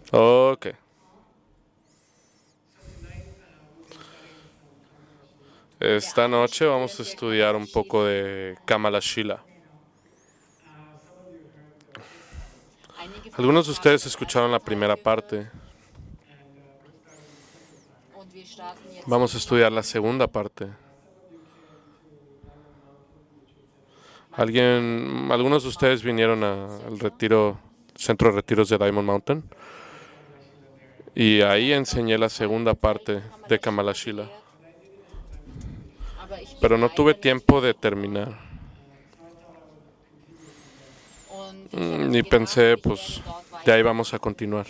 Ok. Esta noche vamos a estudiar un poco de Kamala Shila. Algunos de ustedes escucharon la primera parte. Vamos a estudiar la segunda parte. Algunos de ustedes vinieron al centro de retiros de Diamond Mountain, y ahí enseñé la segunda parte de Kamala Shila, pero no tuve tiempo de terminar. Y pensé, pues, de ahí vamos a continuar.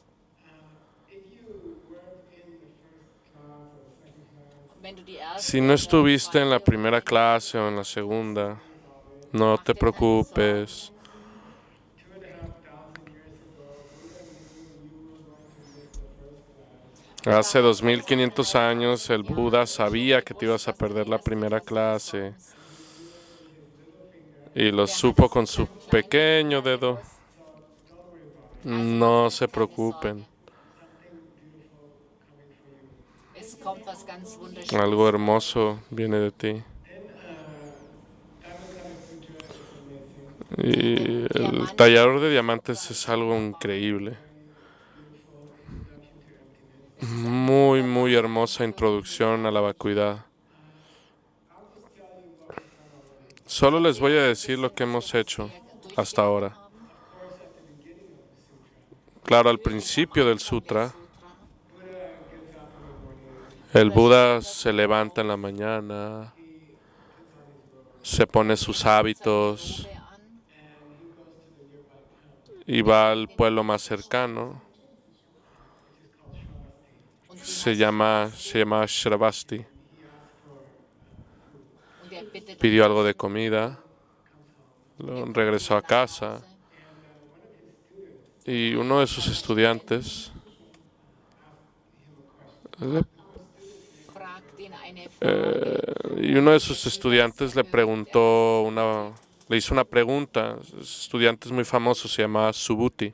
Si no estuviste en la primera clase o en la segunda, no te preocupes. Hace 2500 años el Buda sabía que te ibas a perder la primera clase y lo supo con su pequeño dedo. No se preocupen. Algo hermoso viene de ti. Y el tallador de diamantes es algo increíble. Muy, muy hermosa introducción a la vacuidad. Solo les voy a decir lo que hemos hecho hasta ahora. Claro, al principio del sutra, el Buda se levanta en la mañana, se pone sus hábitos y va al pueblo más cercano. Se llama Shravasti. Pidió algo de comida, regresó a casa y uno de sus estudiantes le hizo una pregunta. Estudiante muy famoso, se llama Subhuti.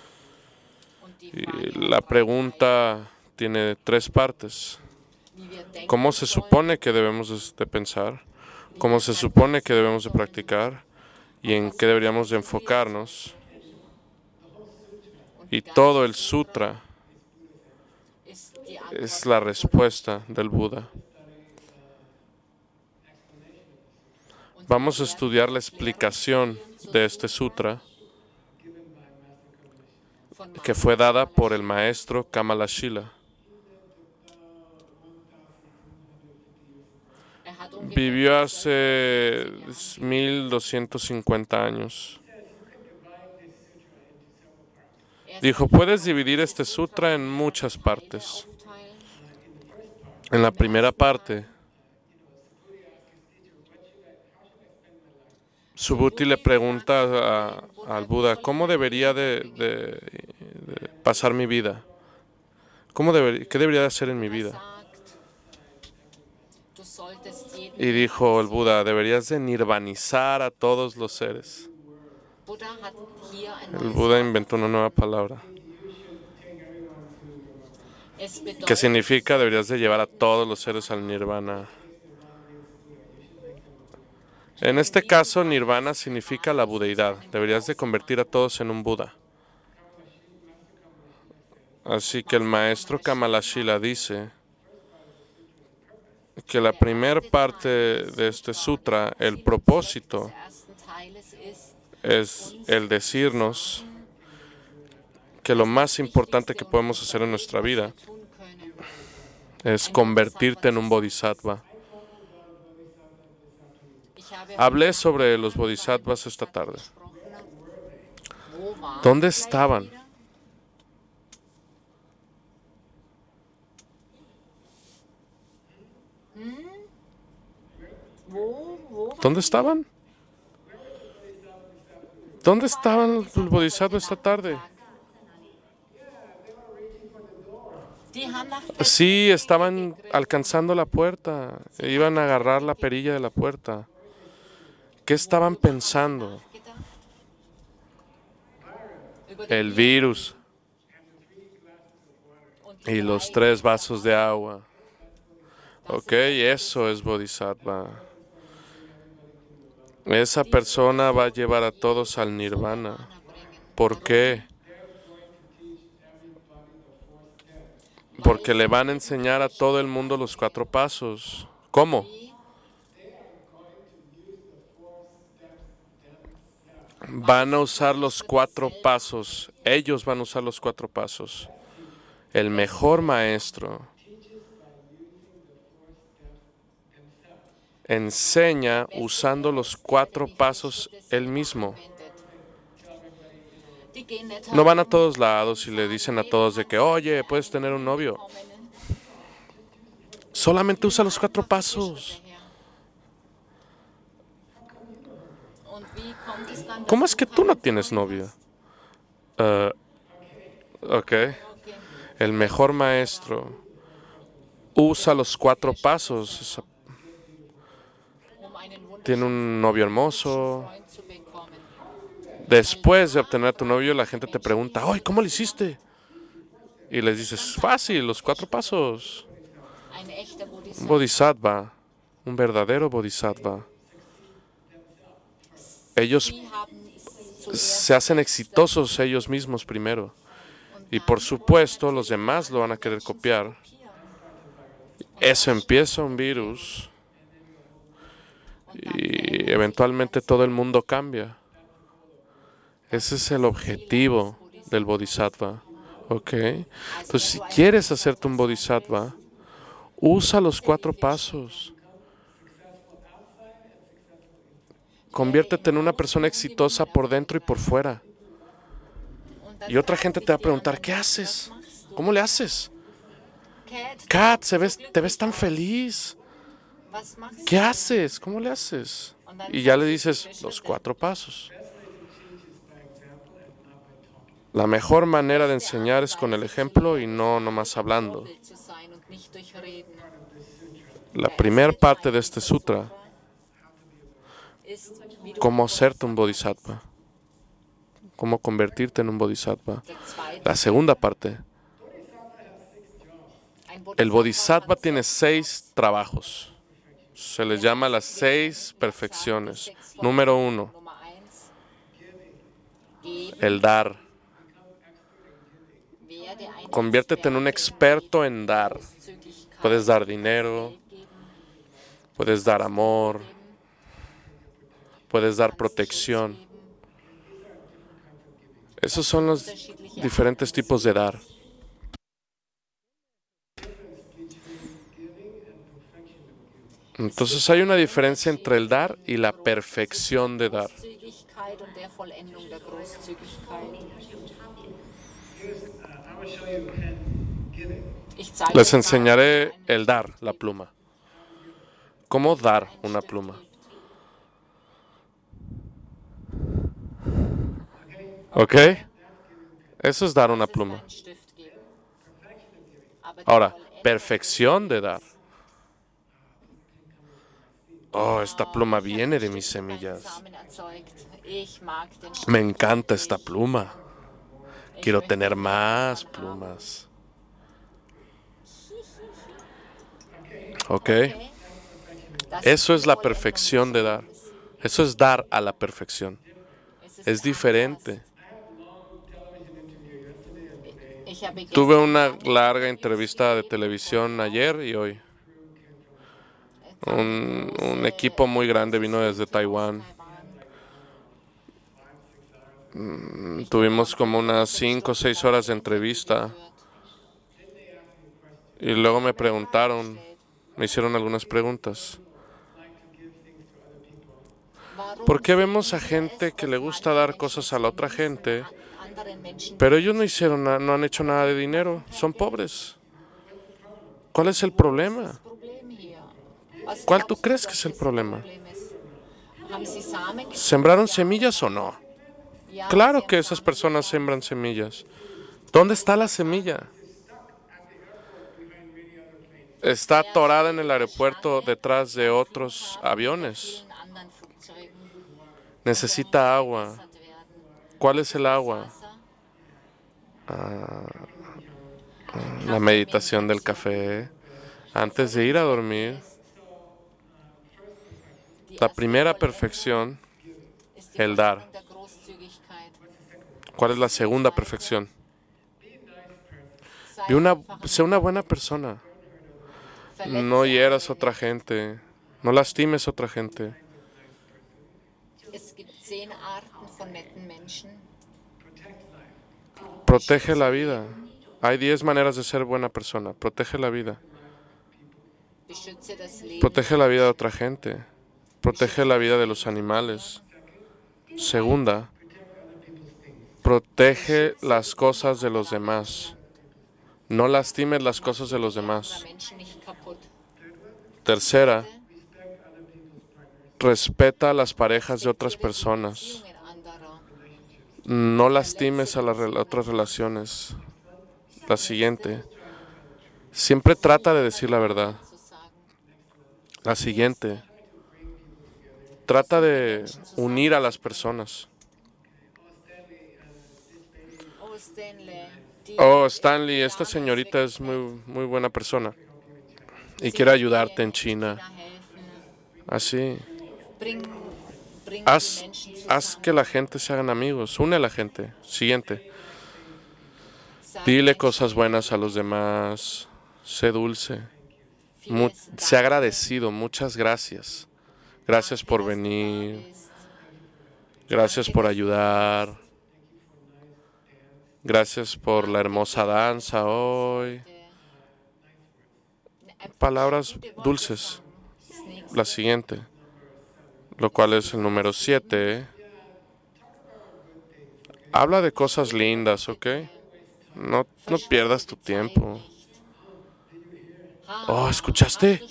Y la pregunta tiene tres partes. ¿Cómo se supone que debemos de pensar? ¿Cómo se supone que debemos de practicar? ¿Y en qué deberíamos de enfocarnos? Y todo el sutra es la respuesta del Buda. Vamos a estudiar la explicación de este sutra que fue dada por el maestro Kamala Shila. Vivió hace 1250 años. Dijo, puedes dividir este sutra en muchas partes. En la primera parte, Subhuti le pregunta al Buda, ¿cómo debería de pasar mi vida? ¿Qué debería de hacer en mi vida? Y dijo el Buda, deberías de nirvanizar a todos los seres. El Buda inventó una nueva palabra, que significa deberías de llevar a todos los seres al nirvana. En este caso, nirvana significa la budeidad. Deberías de convertir a todos en un Buda. Así que el maestro Kamala Shila dice que la primera parte de este sutra, el propósito, es el decirnos que lo más importante que podemos hacer en nuestra vida es convertirte en un bodhisattva. Hablé sobre los bodhisattvas esta tarde. ¿Dónde estaban? ¿Dónde estaban? ¿Dónde estaban los bodhisattvas esta tarde? Sí, estaban alcanzando la puerta, iban a agarrar la perilla de la puerta. ¿Qué estaban pensando? El virus. y los 3 vasos de agua. Ok, eso es Bodhisattva. Esa persona va a llevar a todos al nirvana. ¿Por qué? Porque le van a enseñar a todo el mundo los 4 pasos. ¿Cómo? Van a usar los 4 pasos. Ellos van a usar los 4 pasos. El mejor maestro enseña usando los 4 pasos él mismo. No van a todos lados y le dicen a todos de que, oye, puedes tener un novio. Solamente usa los 4 pasos. ¿Cómo es que tú no tienes novia? Ok. El mejor maestro usa los 4 pasos. Tiene un novio hermoso. Después de obtener a tu novio, la gente te pregunta, ¡ay, cómo lo hiciste! Y les dices, fácil, los 4 pasos. Un bodhisattva, un verdadero bodhisattva. Ellos se hacen exitosos ellos mismos primero. Y por supuesto, los demás lo van a querer copiar. Eso empieza un virus. Y eventualmente todo el mundo cambia. Ese es el objetivo del bodhisattva. ¿Ok? Entonces, si quieres hacerte un bodhisattva, usa los 4 pasos. Conviértete en una persona exitosa por dentro y por fuera. Y otra gente te va a preguntar, ¿qué haces? ¿Cómo le haces? Kat, te ves tan feliz. ¿Qué haces? ¿Cómo le haces? Y ya le dices los 4 pasos. La mejor manera de enseñar es con el ejemplo y no nomás hablando. La primera parte de este sutra, cómo hacerte un bodhisattva, cómo convertirte en un bodhisattva. La segunda parte, el bodhisattva tiene 6 trabajos. Se les llama las 6 perfecciones. Número 1, el dar. Conviértete en un experto en dar. Puedes dar dinero, puedes dar amor, puedes dar protección. Esos son los diferentes tipos de dar. Entonces hay una diferencia entre el dar y la perfección de dar. Les enseñaré el dar, la pluma. ¿Cómo dar una pluma? ¿Ok? Eso es dar una pluma. Ahora, perfección de dar. Oh, esta pluma viene de mis semillas. Me encanta esta pluma. Quiero tener más plumas. ¿Ok? Eso es la perfección de dar. Eso es dar a la perfección. Es diferente. Tuve una larga entrevista de televisión ayer y hoy. Un equipo muy grande vino desde Taiwán. Tuvimos como unas 5 o 6 horas de entrevista. Y luego me preguntaron, me hicieron algunas preguntas. ¿Por qué vemos a gente que le gusta dar cosas a la otra gente, pero ellos no han hecho nada de dinero? Son pobres. ¿Cuál es el problema? ¿Cuál tú crees que es el problema? ¿Sembraron semillas o no? Claro que esas personas sembran semillas. ¿Dónde está la semilla? Está atorada en el aeropuerto detrás de otros aviones. Necesita agua. ¿Cuál es el agua? la meditación del café, antes de ir a dormir. La primera perfección, el dar. ¿Cuál es la segunda perfección? Sé una buena persona. No hieras a otra gente. No lastimes a otra gente. Protege la vida. Hay 10 maneras de ser buena persona. Protege la vida. Protege la vida de otra gente. Protege la vida de los animales. Segunda, protege las cosas de los demás. No lastimes las cosas de los demás. Tercera, respeta a las parejas de otras personas. No lastimes a las otras relaciones. La siguiente, siempre trata de decir la verdad. La siguiente, trata de unir a las personas. Oh, Stanley, esta señorita es muy buena persona y quiere ayudarte en China. Así. Haz que la gente se hagan amigos. Une a la gente. Siguiente. Dile cosas buenas a los demás. Sé dulce. Sé agradecido. Muchas gracias. Gracias por venir. Gracias por ayudar. Gracias por la hermosa danza hoy. Palabras dulces. La siguiente, lo cual es el número 7. Habla de cosas lindas, ¿ok? No pierdas tu tiempo. Oh, ¿escuchaste?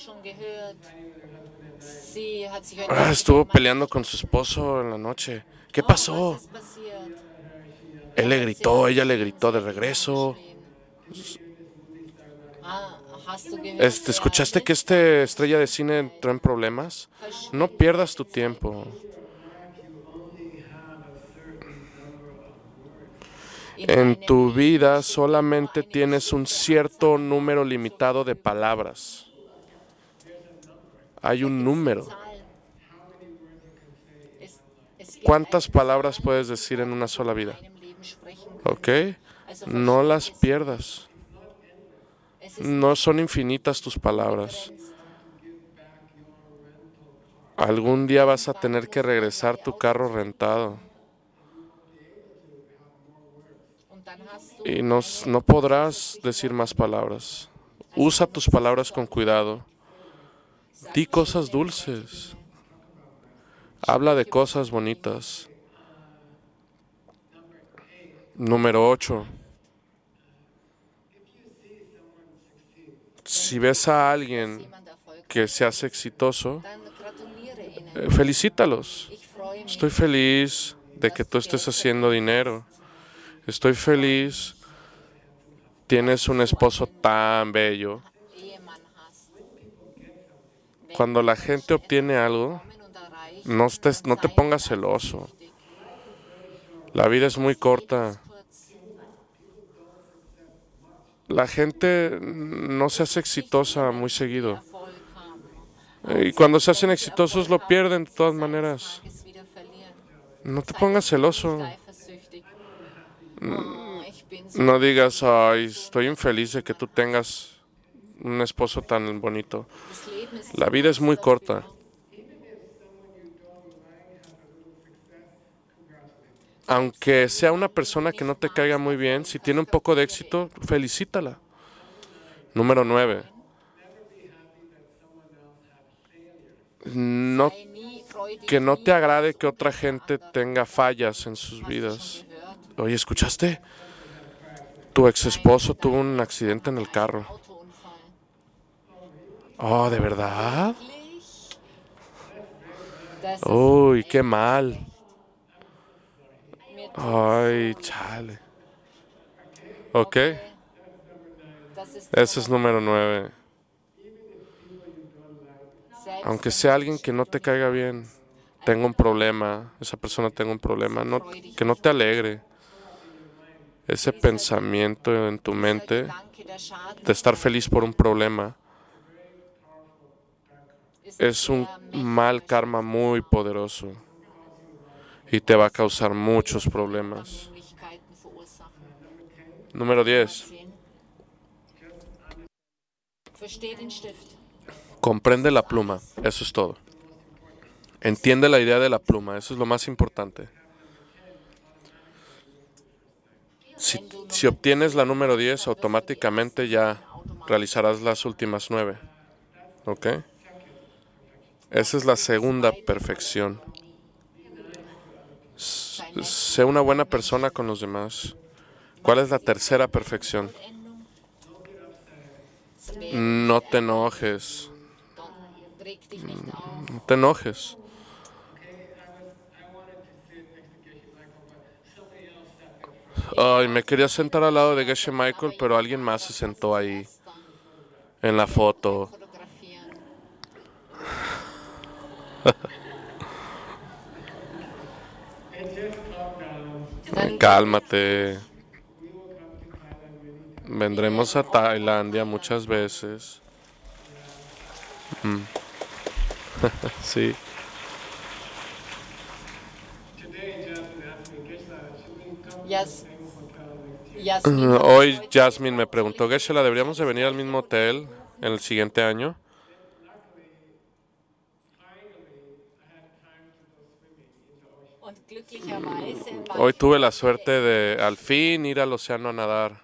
Estuvo peleando con su esposo en la noche. ¿Qué pasó? Él le gritó, ella le gritó de regreso. ¿Escuchaste que esta estrella de cine entró en problemas? No pierdas tu tiempo. En tu vida solamente tienes un cierto número limitado de palabras. Hay un número. ¿Cuántas palabras puedes decir en una sola vida? ¿Ok? No las pierdas. No son infinitas tus palabras. Algún día vas a tener que regresar tu carro rentado. Y no podrás decir más palabras. Usa tus palabras con cuidado. Di cosas dulces. Habla de cosas bonitas. Número 8. Si ves a alguien que se hace exitoso, felicítalos. Estoy feliz de que tú estés haciendo dinero. Estoy feliz. Tienes un esposo tan bello. Cuando la gente obtiene algo, no te pongas celoso. La vida es muy corta. La gente no se hace exitosa muy seguido. Y cuando se hacen exitosos lo pierden de todas maneras. No te pongas celoso. No digas, ay, estoy infeliz de que tú tengas un esposo tan bonito. La vida es muy corta. Aunque sea una persona que no te caiga muy bien, si tiene un poco de éxito, felicítala. Número 9. Que no te agrade que otra gente tenga fallas en sus vidas. Oye, ¿escuchaste? Tu ex esposo tuvo un accidente en el carro. Oh, ¿de verdad? Uy, qué mal. Ay, chale. ¿Ok? Ese es número 9. Aunque sea alguien que no te caiga bien, tenga un problema, esa persona tenga un problema, que no te alegre. ese pensamiento en tu mente de estar feliz por un problema es un mal karma muy poderoso y te va a causar muchos problemas. Número 10. Comprende la pluma. Eso es todo. Entiende la idea de la pluma. Eso es lo más importante. Si obtienes la número 10, automáticamente ya realizarás las últimas 9. ¿Ok? Esa es la segunda perfección. Sé una buena persona con los demás. ¿Cuál es la tercera perfección? No te enojes. No te enojes. Ay, me quería sentar al lado de Geshe Michael, pero alguien más se sentó ahí en la foto. Cálmate. Vendremos a Tailandia muchas veces. Sí. Hoy Jasmine me preguntó, Geshe-la, ¿deberíamos de venir al mismo hotel en el siguiente año? Hoy tuve la suerte de al fin ir al océano a nadar.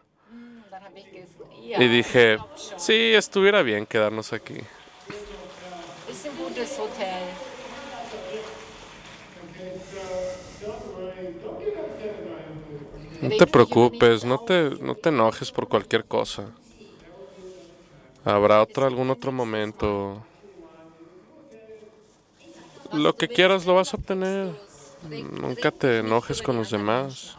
Y dije, sí, estuviera bien quedarnos aquí. No te preocupes, no te enojes por cualquier cosa. Habrá algún otro momento. Lo que quieras lo vas a obtener. Nunca te enojes con los demás.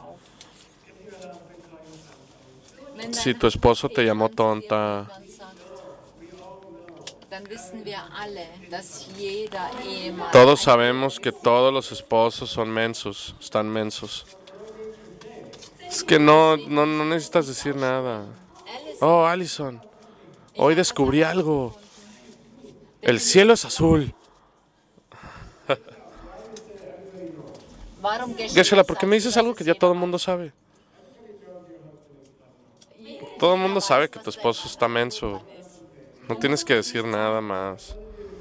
Si tu esposo te llamó tonta, todos sabemos que todos los esposos son mensos, están mensos. Es que no necesitas decir nada. Oh, Allison, hoy descubrí algo. El cielo es azul. Geshe-la, ¿por qué me dices algo que ya todo el mundo sabe? Todo el mundo sabe que tu esposo está menso. No tienes que decir nada más.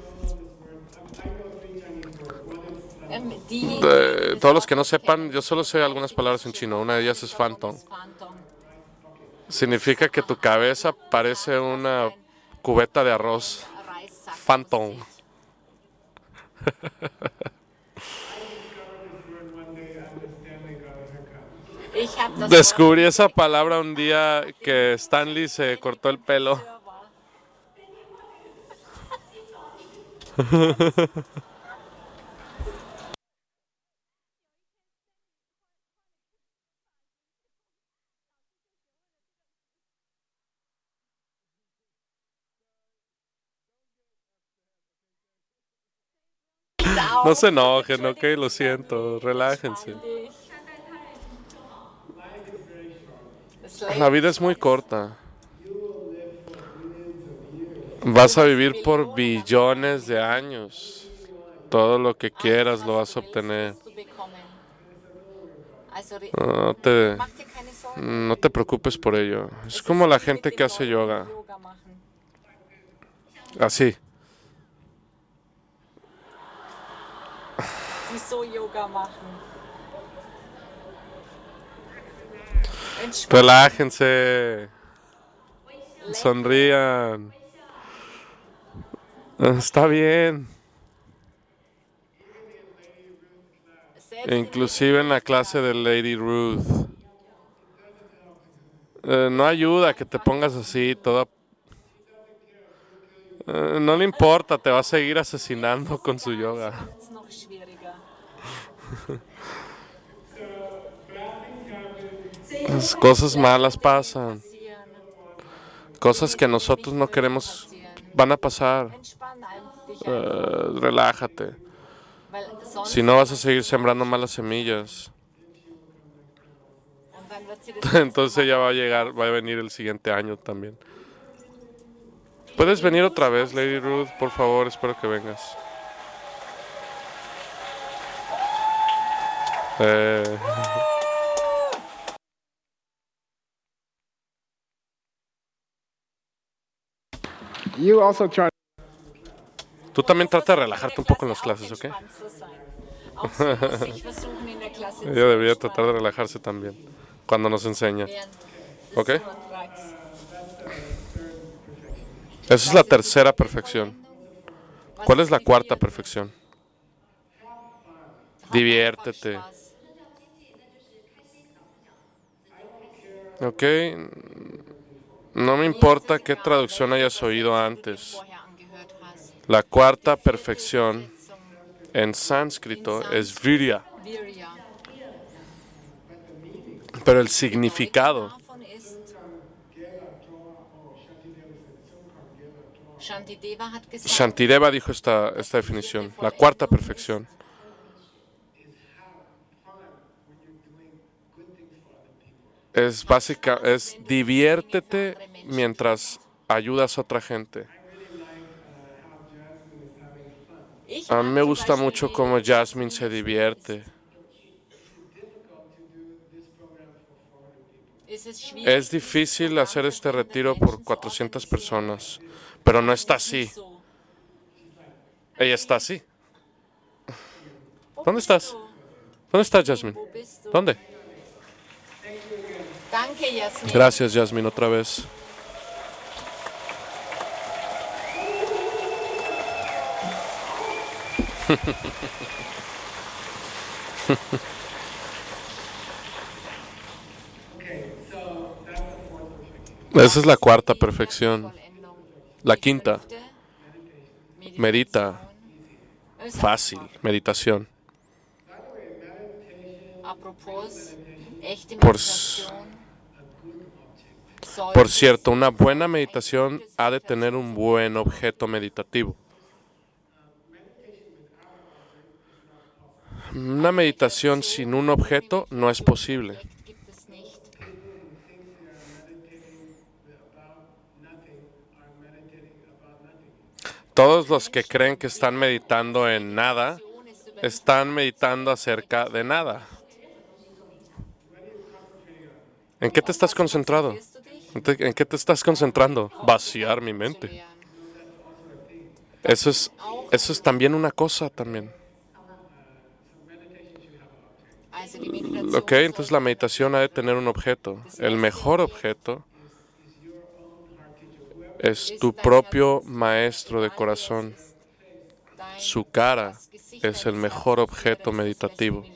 Todos los que no sepan, yo solo sé algunas palabras en chino. Una de ellas es phantom. Significa que tu cabeza parece una cubeta de arroz. Phantom. Descubrí esa palabra un día que Stanley se cortó el pelo. No se enojen, ok, lo siento, relájense. La vida es muy corta. Vas a vivir por billones de años. Todo lo que quieras lo vas a obtener. No te, no te preocupes por ello. Es como la gente que hace yoga. Así. Relájense. Sonrían. Está bien. Inclusive en la clase de Lady Ruth. No ayuda que te pongas así, toda... no le importa, te va a seguir asesinando con su yoga. Las cosas malas pasan. Cosas que nosotros no queremos van a pasar. Relájate. Si no, vas a seguir sembrando malas semillas. Entonces ella va a llegar, va a venir el siguiente año también. ¿Puedes venir otra vez, Lady Ruth? Por favor, espero que vengas. Eh, You also try. Tú también trata de relajarte un poco en las clases, ¿ok? Ella debería tratar de relajarse también cuando nos enseña. ¿Ok? Esa es la tercera perfección. ¿Cuál es la cuarta perfección? Diviértete. ¿Ok? No me importa qué traducción hayas oído antes. La cuarta perfección en sánscrito es virya. Pero el significado, Shantideva dijo esta definición, la cuarta perfección. Es básica, es diviértete mientras ayudas a otra gente. A mí me gusta mucho cómo Jasmine se divierte. Es difícil hacer este retiro por 400 personas, pero no está así. Ella está así. ¿Dónde estás? ¿Dónde estás, Jasmine? ¿Dónde? Gracias, Jasmine, otra vez. Esa es la cuarta perfección. La quinta, medita. Fácil, meditación. Por cierto, una buena meditación ha de tener un buen objeto meditativo. Una meditación sin un objeto no es posible. Todos los que creen que están meditando en nada, están meditando acerca de nada. ¿En qué te estás concentrado? ¿En qué te estás concentrando? Vaciar mi mente. Eso es también una cosa también. Ok, entonces la meditación ha de tener un objeto. El mejor objeto es tu propio maestro de corazón. Su cara es el mejor objeto meditativo.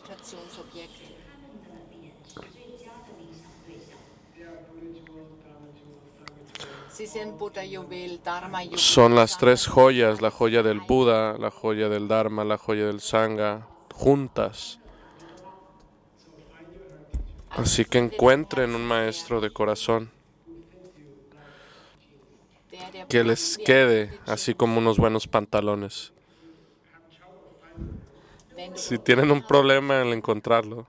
Son las tres joyas, la joya del Buda, la joya del Dharma, la joya del Sangha, juntas. Así que encuentren un maestro de corazón que les quede así como unos buenos pantalones. Si tienen un problema en encontrarlo,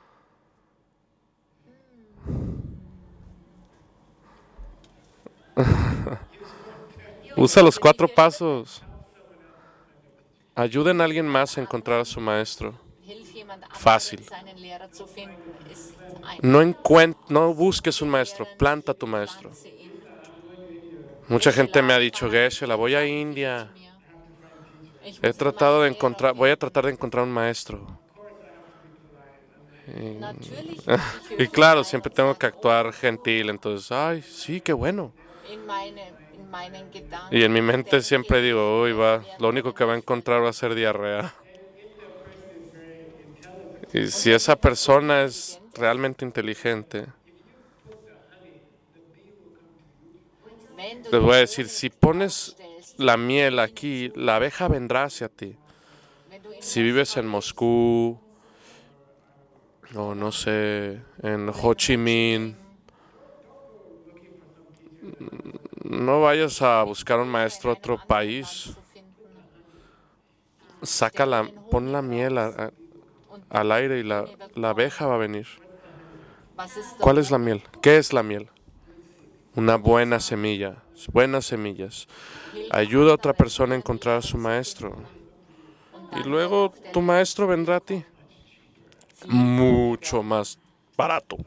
usa los 4 pasos. Ayuden a alguien más a encontrar a su maestro. Fácil. No busques un maestro, planta tu maestro. Mucha gente me ha dicho, Geshe, la voy a India. Voy a tratar de encontrar un maestro. Y claro, siempre tengo que actuar gentil, entonces, ay, sí, qué bueno. Y en mi mente siempre digo, uy, lo único que va a encontrar va a ser diarrea. Y si esa persona es realmente inteligente, les voy a decir, si pones la miel aquí, la abeja vendrá hacia ti. Si vives en Moscú, o no sé, en Ho Chi Minh, no vayas a buscar un maestro a otro país. Pon la miel al aire y la abeja va a venir. ¿Cuál es la miel? ¿Qué es la miel? Una buena semilla, buenas semillas. Ayuda a otra persona a encontrar a su maestro. Y luego tu maestro vendrá a ti. Mucho más barato.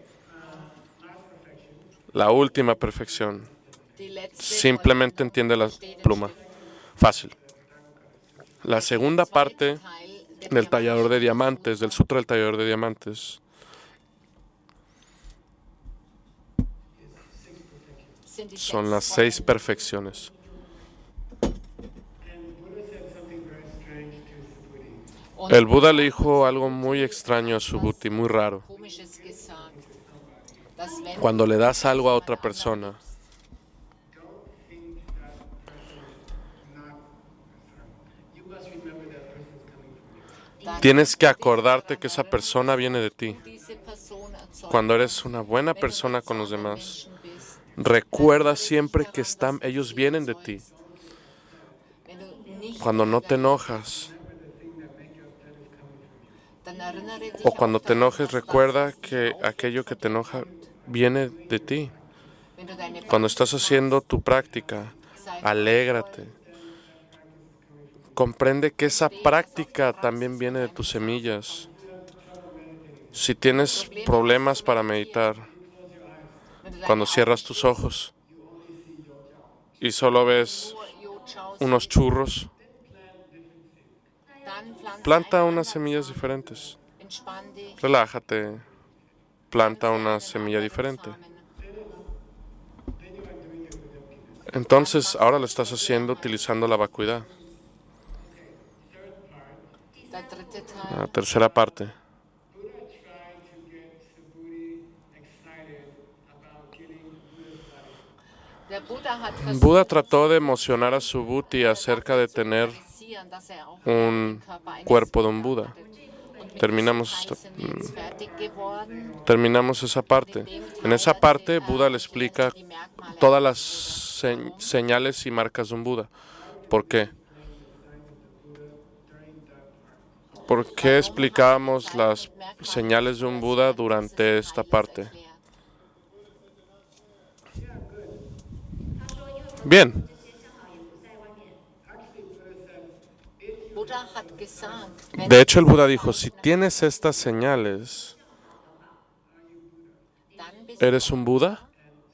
La última perfección. Simplemente entiende la pluma. Fácil. La segunda parte del tallador de diamantes, del sutra del tallador de diamantes, son las 6 perfecciones. El Buda le dijo algo muy extraño a Subhuti, muy raro. Cuando le das algo a otra persona, tienes que acordarte que esa persona viene de ti. Cuando eres una buena persona con los demás, recuerda siempre que ellos vienen de ti. Cuando no te enojas, o cuando te enojes, recuerda que aquello que te enoja viene de ti. Cuando estás haciendo tu práctica, alégrate. Comprende que esa práctica también viene de tus semillas. Si tienes problemas para meditar, cuando cierras tus ojos y solo ves unos churros, planta unas semillas diferentes. Relájate, planta una semilla diferente. Entonces, ahora lo estás haciendo utilizando la vacuidad. La tercera parte. Buda trató de emocionar a Subhuti acerca de tener un cuerpo de un Buda. Terminamos esa parte. En esa parte, Buda le explica todas las señales y marcas de un Buda. ¿Por qué? ¿Por qué explicábamos las señales de un Buda durante esta parte? Bien. De hecho, el Buda dijo, si tienes estas señales, ¿eres un Buda?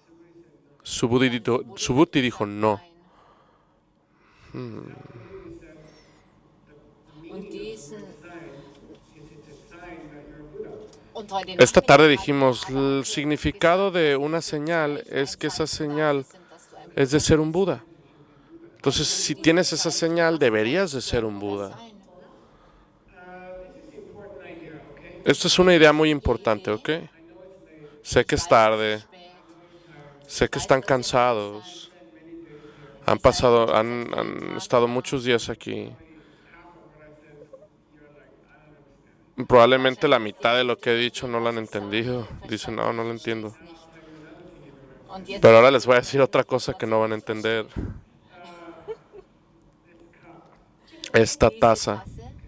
Subhuti dijo, no. Esta tarde dijimos, el significado de una señal es que esa señal es de ser un Buda. Entonces, si tienes esa señal, deberías de ser un Buda. Esto es una idea muy importante, ¿ok? Sé que es tarde, sé que están cansados, han estado muchos días aquí. Probablemente la mitad de lo que he dicho no lo han entendido. Dicen, no lo entiendo. Pero ahora les voy a decir otra cosa que no van a entender. Esta taza.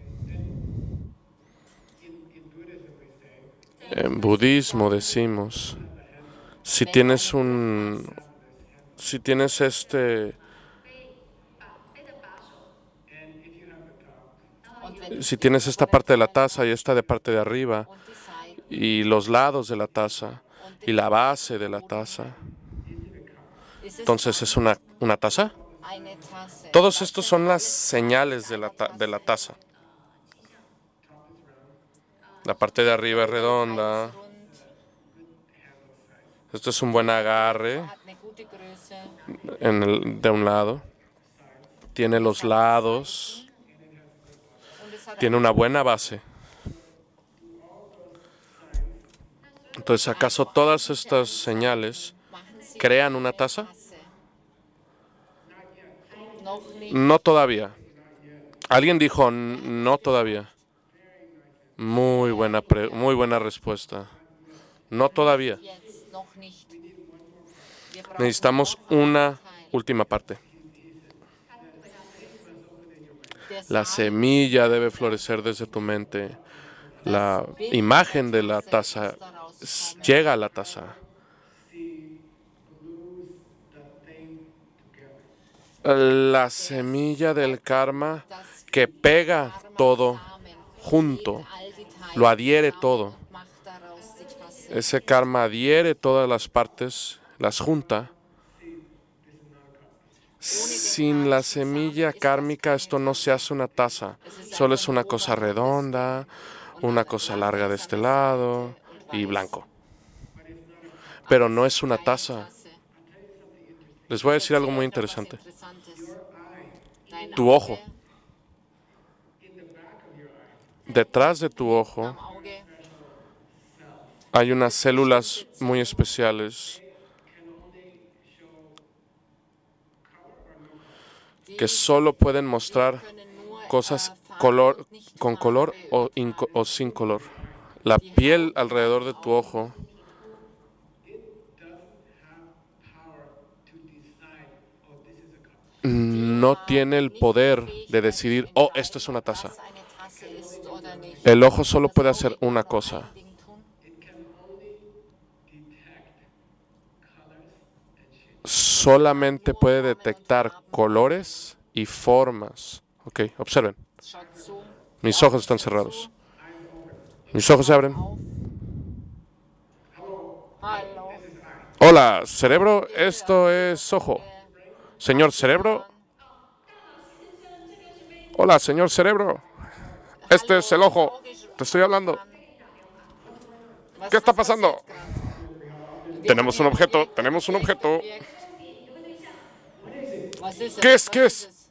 En budismo decimos, si tienes esta parte de la taza y esta de parte de arriba, y los lados de la taza, y la base de la taza, entonces es una taza. Todos estos son las señales de la taza. La parte de arriba es redonda. Esto es un buen agarre de un lado. Tiene los lados. Tiene una buena base. Entonces, ¿acaso todas estas señales crean una taza? No todavía. Alguien dijo no todavía. Muy buena respuesta. No todavía. Necesitamos una última parte. La semilla debe florecer desde tu mente. La imagen de la taza llega a la taza. La semilla del karma que pega todo junto, lo adhiere todo. Ese karma adhiere todas las partes, las junta. Sin la semilla kármica esto no se hace una taza, solo es una cosa redonda, una cosa larga de este lado y blanco. Pero no es una taza. Les voy a decir algo muy interesante. Tu ojo. Detrás de tu ojo hay unas células muy especiales que solo pueden mostrar cosas con color o sin color. La piel alrededor de tu ojo no tiene el poder de decidir, oh, esto es una taza. El ojo solo puede hacer una cosa. Solamente puede detectar colores y formas. Ok, observen. Mis ojos están cerrados. Mis ojos se abren. Hola, cerebro, esto es ojo. Señor cerebro. Hola, señor cerebro. Este es el ojo. Te estoy hablando. ¿Qué está pasando? Tenemos un objeto, tenemos un objeto. ¿Qué es? ¿Qué es?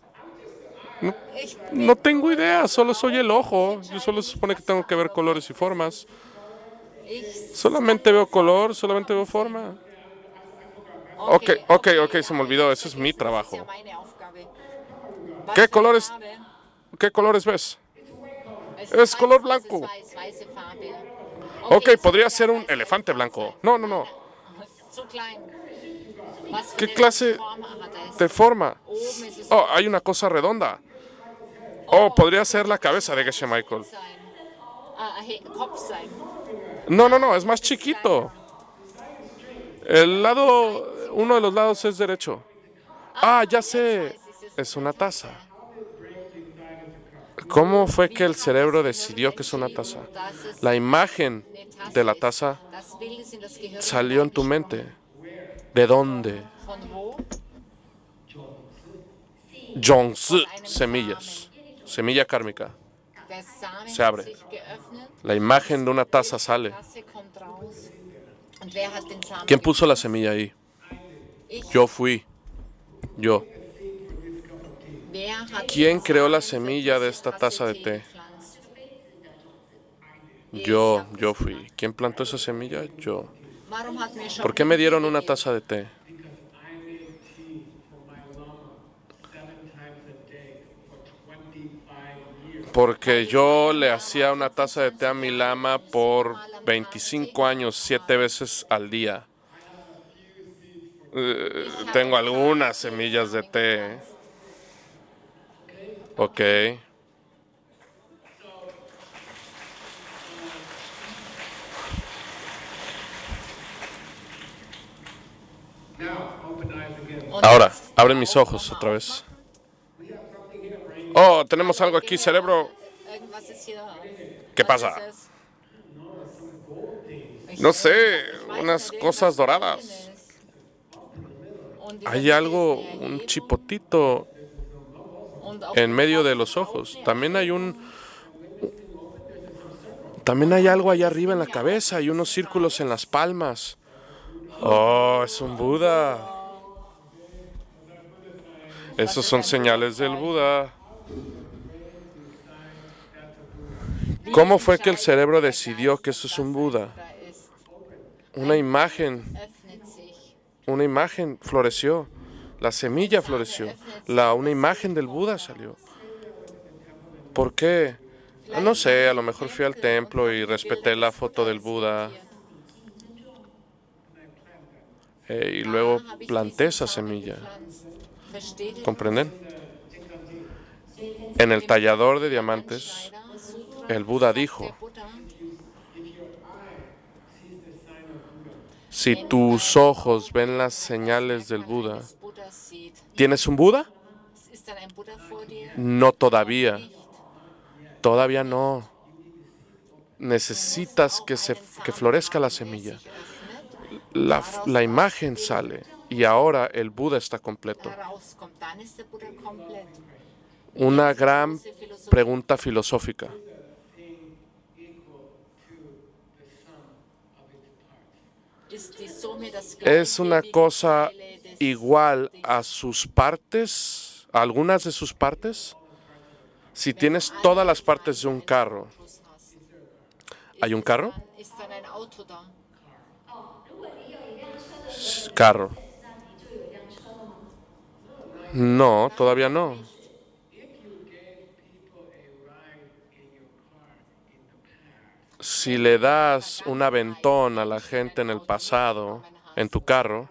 No tengo idea, solo soy el ojo. Yo solo se supone que tengo que ver colores y formas. Solamente veo color, solamente veo forma. Ok, se me olvidó, ese es mi trabajo. ¿Qué colores ves? Es color blanco. Ok, podría ser un elefante blanco. No. ¿Qué clase de forma? Oh, hay una cosa redonda. Oh, podría ser la cabeza de Geshe Michael. No, es más chiquito. Uno de los lados es derecho. Ah, ya sé, es una taza. ¿Cómo fue que el cerebro decidió que es una taza? La imagen de la taza salió en tu mente. ¿De dónde? Zhongzi, semillas. Semilla kármica. Se abre. La imagen de una taza sale. ¿Quién puso la semilla ahí? Yo fui. Yo. ¿Quién creó la semilla de esta taza de té? Yo fui. ¿Quién plantó esa semilla? Yo. ¿Por qué me dieron una taza de té? Porque yo le hacía una taza de té a mi lama por 25 años, 7 veces al día. Tengo algunas semillas de té. Ok. Ahora, abren mis ojos otra vez. Oh, tenemos algo aquí, cerebro. ¿Qué pasa? No sé, unas cosas doradas. Hay algo, un chipotito en medio de los ojos. También hay algo allá arriba en la cabeza y unos círculos en las palmas. Oh, es un Buda. Esos son señales del Buda. ¿Cómo fue que el cerebro decidió que eso es un Buda? Una imagen floreció. La semilla floreció. Una imagen del Buda salió. ¿Por qué? No sé, a lo mejor fui al templo y respeté la foto del Buda. Y luego planté esa semilla. ¿Comprenden? En el tallador de diamantes, el Buda dijo, Si tus ojos ven las señales del Buda, ¿tienes un Buda? No todavía. Todavía no. Necesitas que florezca la semilla. La imagen sale y ahora el Buda está completo. Una gran pregunta filosófica. ¿Es una cosa igual a sus partes, a algunas de sus partes? Si tienes todas las partes de un carro, ¿hay un carro? Carro. No, todavía no. Si le das un aventón a la gente en el pasado, en tu carro,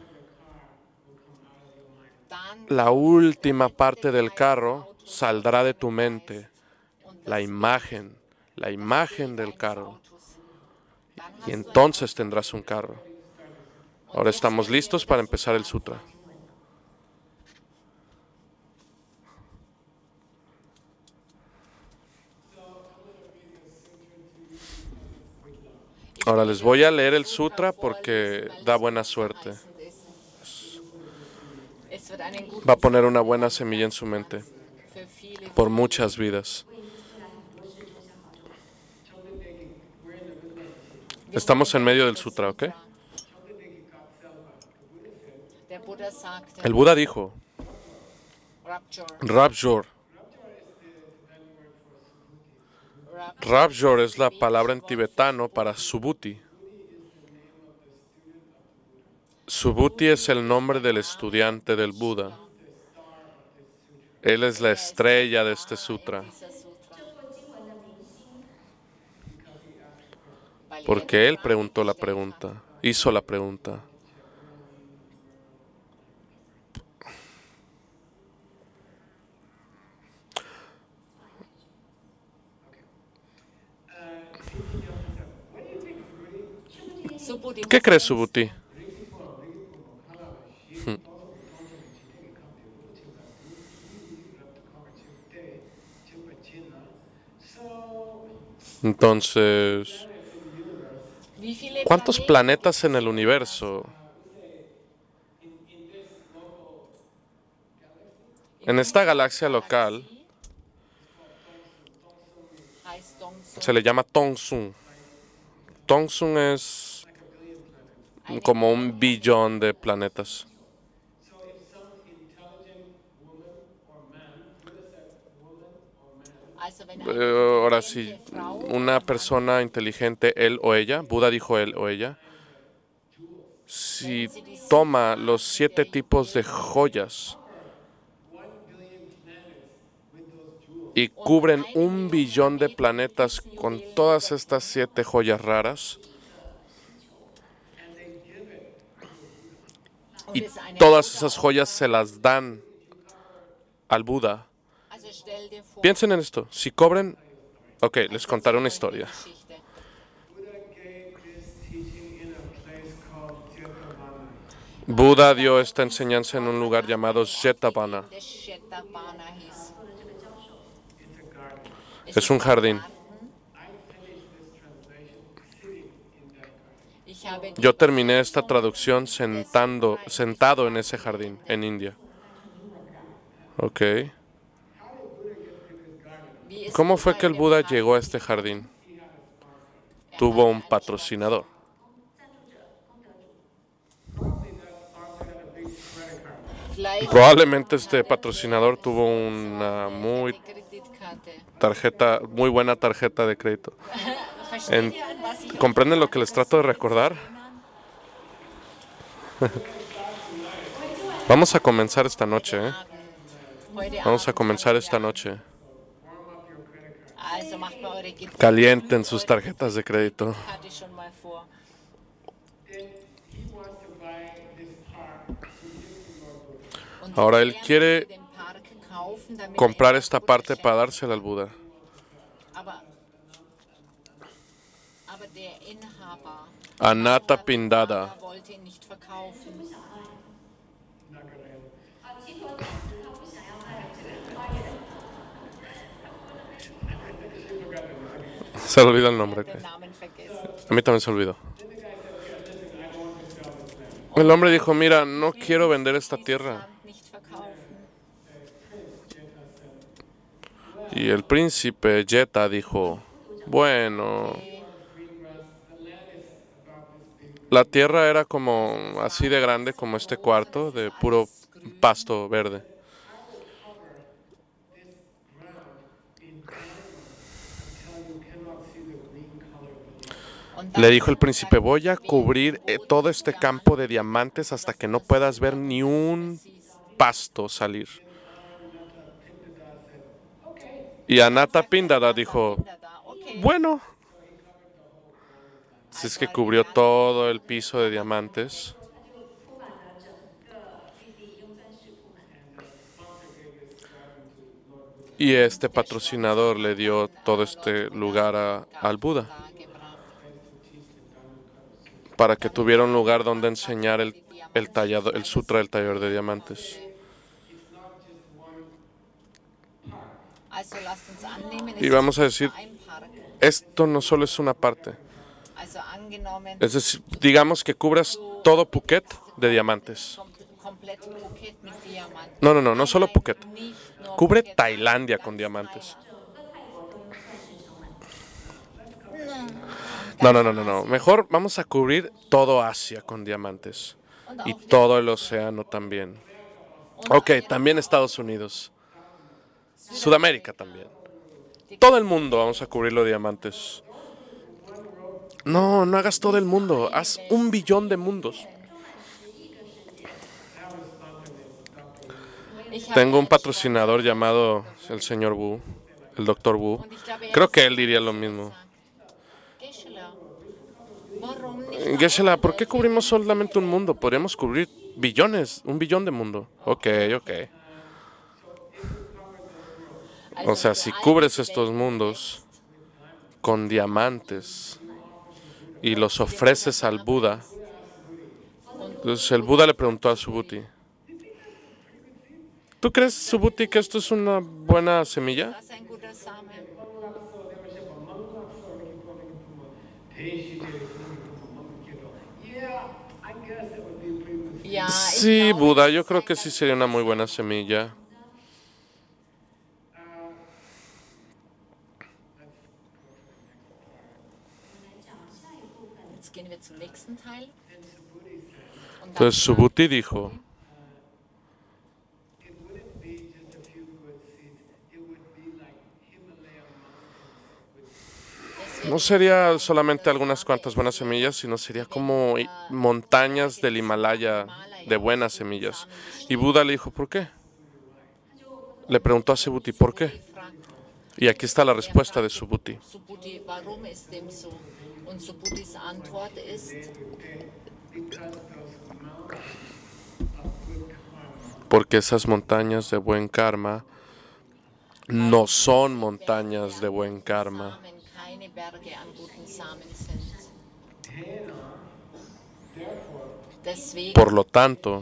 la última parte del carro saldrá de tu mente, la imagen del carro. Y entonces tendrás un carro. Ahora estamos listos para empezar el sutra. Ahora les voy a leer el sutra porque da buena suerte. Va a poner una buena semilla en su mente por muchas vidas. Estamos en medio del sutra, ¿ok? El Buda dijo, Rapjor. Rapjor es la palabra en tibetano para Subhuti. Subhuti es el nombre del estudiante del Buda. Él es la estrella de este sutra. Porque él preguntó la pregunta, hizo la pregunta. ¿Qué crees, Subhuti? Entonces, ¿cuántos planetas en el universo? En esta galaxia local se le llama Tongsun. Tongsun es como 1 billón de planetas. Ahora sí, una persona inteligente, él o ella, Buda dijo él o ella, si toma los 7 tipos de joyas y cubren 1 billón de planetas con todas estas 7 joyas raras, y todas esas joyas se las dan al Buda. Piensen en esto, si cobren... Ok, les contaré una historia. Buda dio esta enseñanza en un lugar llamado Jetavana. Es un jardín. Yo terminé esta traducción sentado en ese jardín, en India. Ok. ¿Cómo fue que el Buda llegó a este jardín? Tuvo un patrocinador. Probablemente este patrocinador tuvo una muy buena tarjeta de crédito. ¿Comprenden lo que les trato de recordar? Vamos a comenzar esta noche, ¿eh? Vamos a comenzar esta noche. Calienten sus tarjetas de crédito. Ahora él quiere comprar esta parte para dársela al Buda. Anatta Pindada. wollte ihn nicht verkaufen. Se le olvida el nombre. Den Namen vergessen. A mí también se olvidó. El hombre dijo, mira, no quiero vender esta tierra. Land nicht verkaufen. Y el príncipe Jetta dijo, bueno, la tierra era como así de grande como este cuarto, de puro pasto verde. Und Le dann dijo el príncipe, voy a cubrir todo este campo de diamantes hasta que no puedas ver ni un pasto salir. Y Anatta Pindada dijo, da, okay. bueno, si es que cubrió todo el piso de diamantes. Y este patrocinador le dio todo este lugar al Buda para que tuviera un lugar donde enseñar el sutra del tallador de diamantes. Also lasst uns annehmen, es Y vamos a ist decir, ein Park. esto no solo es una parte. Also angenommen, Es decir, digamos que cubras todo Phuket de diamantes. komplett Phuket mit Diamanten. No solo Phuket. Nicht nur Cubre Phuket, Tailandia ganz con diamantes. Thailand. No. Mejor vamos a cubrir todo Asia con diamantes. Und Y auch todo el océano también. Ok, también Estados Unidos. Sudamérica también. Todo el mundo vamos a cubrirlo de diamantes. No hagas todo el mundo. Haz 1 billón de mundos. ich habe Tengo un patrocinador llamado el señor Wu, el doctor Wu. und ich glaube, Creo que él diría lo mismo. Geshe-la, warum nicht? Geshe-la, ¿por qué cubrimos solamente un mundo? Podríamos cubrir billones, 1 billón de mundo. Ok. O sea, si cubres estos mundos con diamantes y los ofreces al Buda, entonces el Buda le preguntó a Subhuti, ¿tú crees, Subhuti, que esto es una buena semilla? Das ist ein guter Samen. Ja, ich Sí, glaube, Buda, yo creo que sí sería una muy buena semilla. jetzt gehen wir zum nächsten Teil. Und dann Entonces Subhuti dijo, no sería solamente algunas cuantas buenas semillas, sino sería como montañas del Himalaya de buenas semillas. Y Buda le dijo, ¿por qué? Le preguntó a Subhuti, ¿por qué? fragt Y aquí está la respuesta de Subhuti. Subhuti, warum ist dem so? Und Subhutis Antwort ist, Porque esas montañas de buen karma no son montañas de buen karma. Samen keine Berge an guten Samen sind. Deswegen Por lo tanto,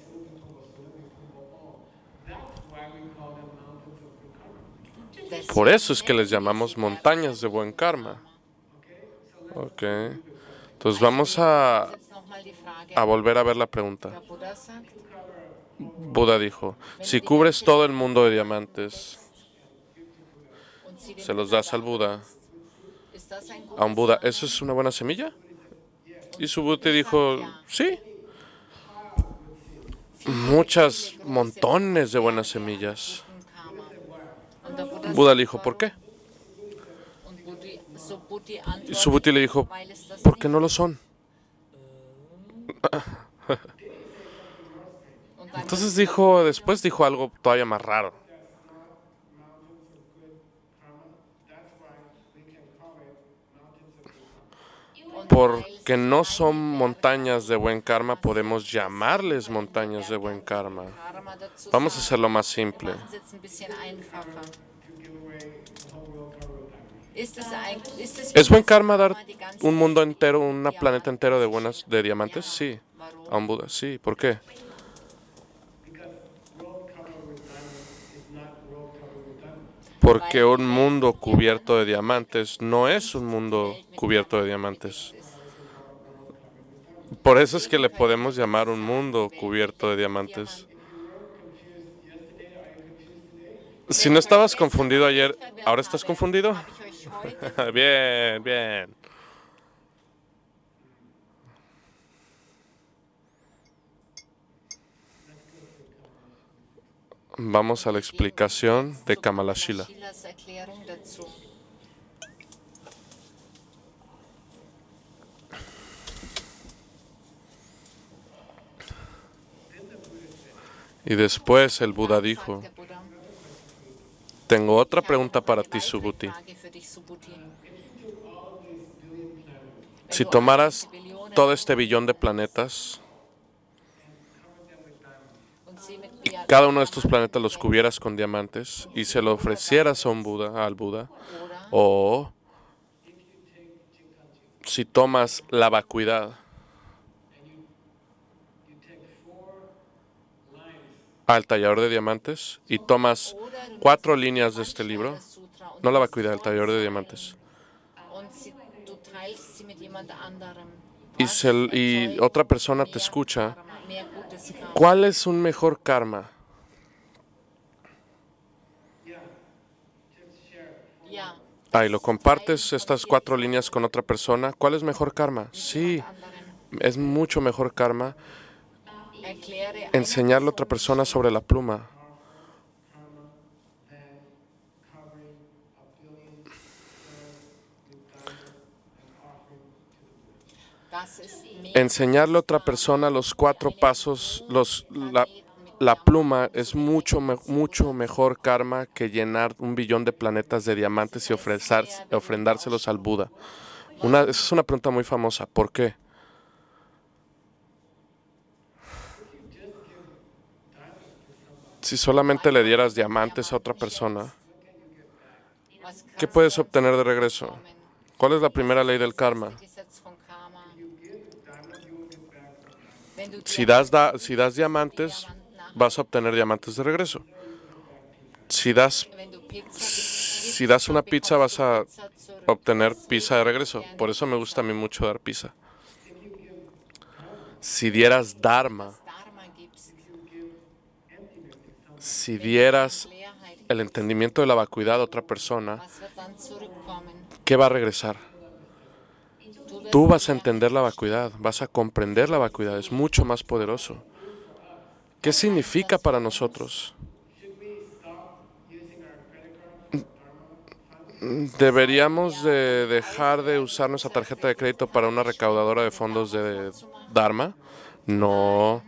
por eso es que les llamamos montañas de buen karma. Ok. Entonces vamos a jetzt nochmal die Frage, volver a ver la pregunta. der Buddha sagt, Buda dijo, si cubres todo el mundo de diamantes, und sie se los das al Buda, ist das ein a un guter Buda, Samen? ¿eso es una buena semilla? Y Subhuti dijo, sí. Muchas, montones de buenas semillas. Karma. Und der Buddha Buda sagt, le dijo, ¿por qué? und Subhuti Y antwortet, Subhuti le dijo, weil es das ¿por qué no lo son? Und dann Entonces después dijo algo todavía más raro. Porque no son montañas de buen karma, podemos llamarles montañas de buen karma. Karma dazu Vamos a sagen. hacerlo más simple. Wir machen es jetzt ein bisschen einfacher. ¿Es buen karma dar un mundo entero, un planeta entero de diamantes? Sí. A un Buda, sí. ¿Por qué? Porque un mundo cubierto de diamantes no es un mundo cubierto de diamantes. Por eso es que le podemos llamar un mundo cubierto de diamantes. Si no estabas confundido ayer, ¿ahora estás confundido? Bien, bien. Vamos a la explicación de Kamalashila. Y después el Buda dijo, tengo otra pregunta para ti, Subhuti. Si tomaras todo este billón de planetas y cada uno de estos planetas los cubieras con diamantes y se lo ofrecieras a un Buda, al Buda, o si tomas la vacuidad al tallador de diamantes y tomas 4 líneas de este libro, no la vacuidad, el tallador de diamantes, y otra persona te escucha, ¿cuál es un mejor karma? Y lo compartes estas 4 líneas con otra persona, ¿cuál es mejor karma? Sí, es mucho mejor karma enseñarle a otra persona sobre la pluma. Enseñarle a otra persona los 4 pasos, la pluma es mucho mejor karma que llenar un billón de planetas de diamantes y ofrendárselos al Buda. Esa es una pregunta muy famosa. ¿Por qué? Si solamente le dieras diamantes a otra persona, ¿qué puedes obtener de regreso? ¿Cuál es la primera ley del karma? Si das diamantes, vas a obtener diamantes de regreso. Si das una pizza, vas a obtener pizza de regreso. Por eso me gusta a mí mucho dar pizza. Si dieras dharma, si dieras el entendimiento de la vacuidad a otra persona, ¿qué va a regresar? Tú vas a entender la vacuidad, vas a comprender la vacuidad, es mucho más poderoso. ¿Qué significa para nosotros? ¿Deberíamos de dejar de usar nuestra tarjeta de crédito para una recaudadora de fondos de Dharma? No.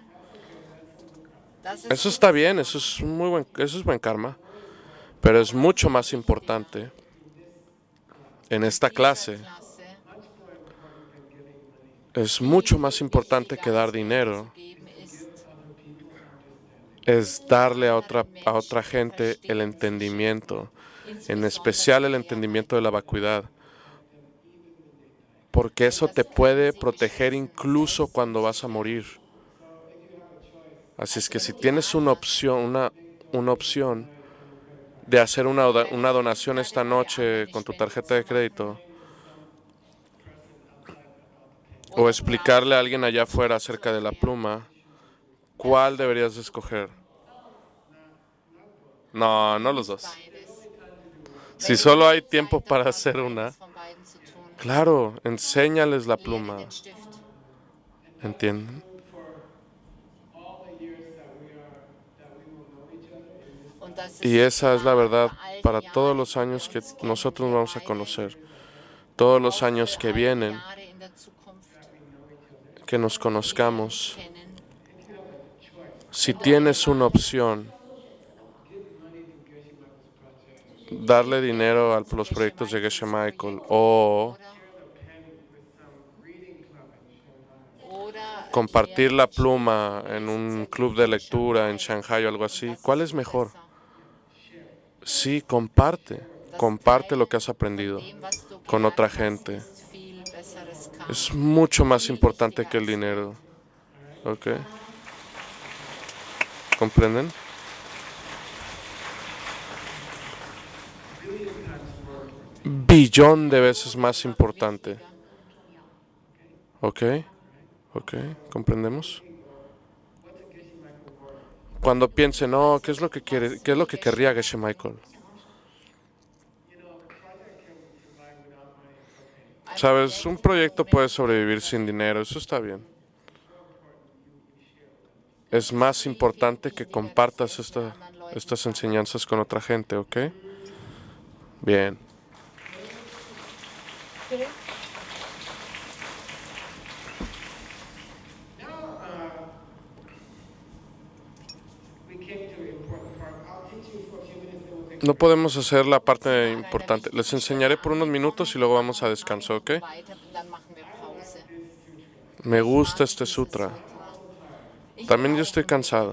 Eso está bien, eso es buen karma. Pero es mucho más importante en esta clase. Es mucho más importante que dar dinero. Es darle a otra gente el entendimiento, en especial el entendimiento de la vacuidad, porque eso te puede proteger incluso cuando vas a morir. Así es que si tienes una opción de hacer una donación esta noche con tu tarjeta de crédito, o explicarle a alguien allá afuera acerca de la pluma, ¿cuál deberías escoger? No, no los dos. Si solo hay tiempo para hacer una, claro, enséñales la pluma. ¿Entienden? Y esa es la verdad para todos los años que nosotros nos vamos a conocer, todos los años que vienen, que nos conozcamos. Si tienes una opción, darle dinero a los proyectos de Geshe Michael o compartir la pluma en un club de lectura en Shanghai o algo así, ¿cuál es mejor? Sí, comparte comparte lo que has aprendido con otra gente. Es mucho más importante que el dinero. ¿Ok? ¿Comprenden? Billón de veces más importante. ¿Ok? ¿Ok? ¿Comprendemos? Cuando piensen, no, ¿qué es lo que quiere? ¿Qué es lo que querría Geshe Michael? Sabes, un proyecto puede sobrevivir sin dinero, eso está bien. Es más importante que compartas estas enseñanzas con otra gente, ¿ok? Bien. No podemos hacer la parte importante. Les enseñaré por unos minutos y luego vamos a descanso, ¿ok? Me gusta este sutra. También yo estoy cansado.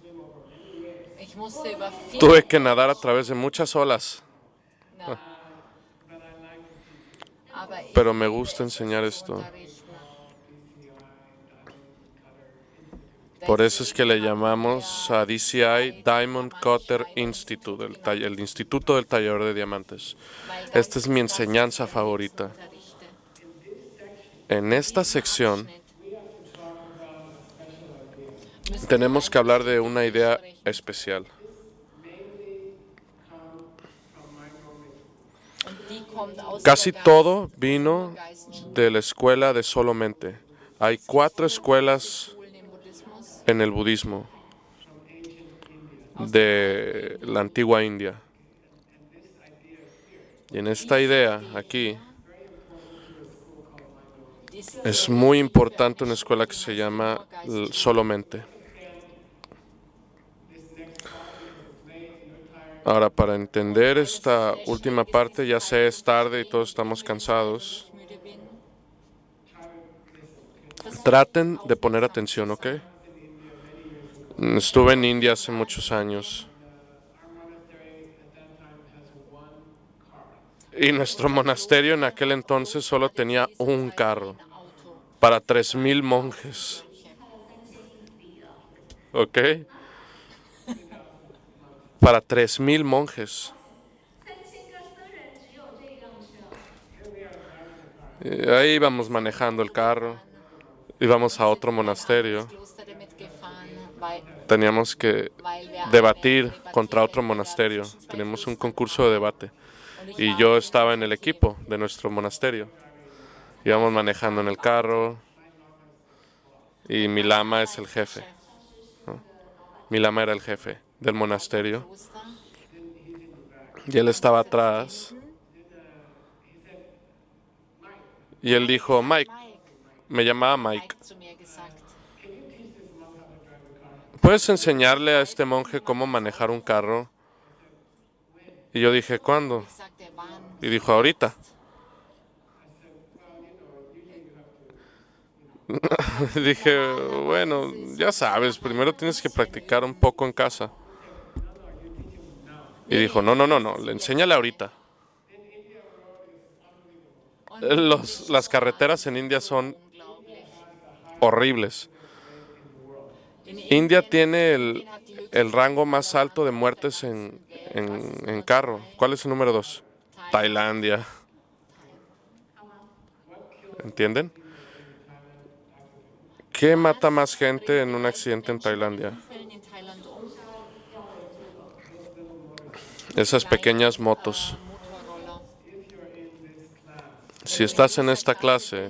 Tuve que nadar a través de muchas olas. Pero me gusta enseñar esto. Por eso es que le llamamos a DCI Diamond Cutter Institute, el Instituto del Tallador de Diamantes. Esta es mi enseñanza favorita. En esta sección tenemos que hablar de una idea especial. Casi todo vino de la escuela de solamente. Hay 4 escuelas en el budismo de la antigua India. Y en esta idea aquí es muy importante una escuela que se llama solamente. Ahora, para entender esta última parte, ya sé, es tarde y todos estamos cansados. Traten de poner atención, ¿ok? Estuve en India hace muchos años. Y nuestro monasterio en aquel entonces solo tenía un carro para 3,000 monjes. ¿Ok? Para 3,000 monjes. Y ahí íbamos manejando el carro. Íbamos a otro monasterio. Teníamos que debatir contra otro monasterio. Teníamos un concurso de debate. Y yo estaba en el equipo de nuestro monasterio. Íbamos manejando en el carro. Y mi lama es el jefe, ¿no? Mi lama era el jefe del monasterio. Y él estaba atrás. Y él dijo, Mike. Me llamaba Mike. ¿Puedes enseñarle a este monje cómo manejar un carro? Y yo dije, ¿cuándo? Y dijo, ahorita. Dije, bueno, ya sabes, primero tienes que practicar un poco en casa. Y dijo, no, le enséñale ahorita. Las carreteras en India son horribles. India tiene el rango más alto de muertes en carro. ¿Cuál es el número 2? Tailandia. ¿Entienden? ¿Qué mata más gente en un accidente en Tailandia? Esas pequeñas motos. Si estás en esta clase,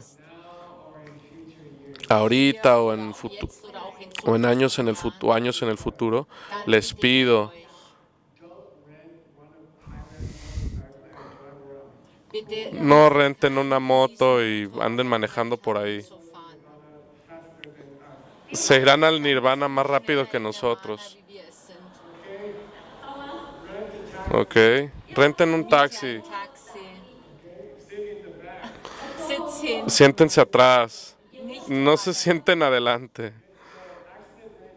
ahorita o en años en el futuro, les pido no renten una moto y anden manejando por ahí. Se irán al nirvana más rápido que nosotros. Ok. Renten un taxi. Siéntense atrás. No se sienten adelante.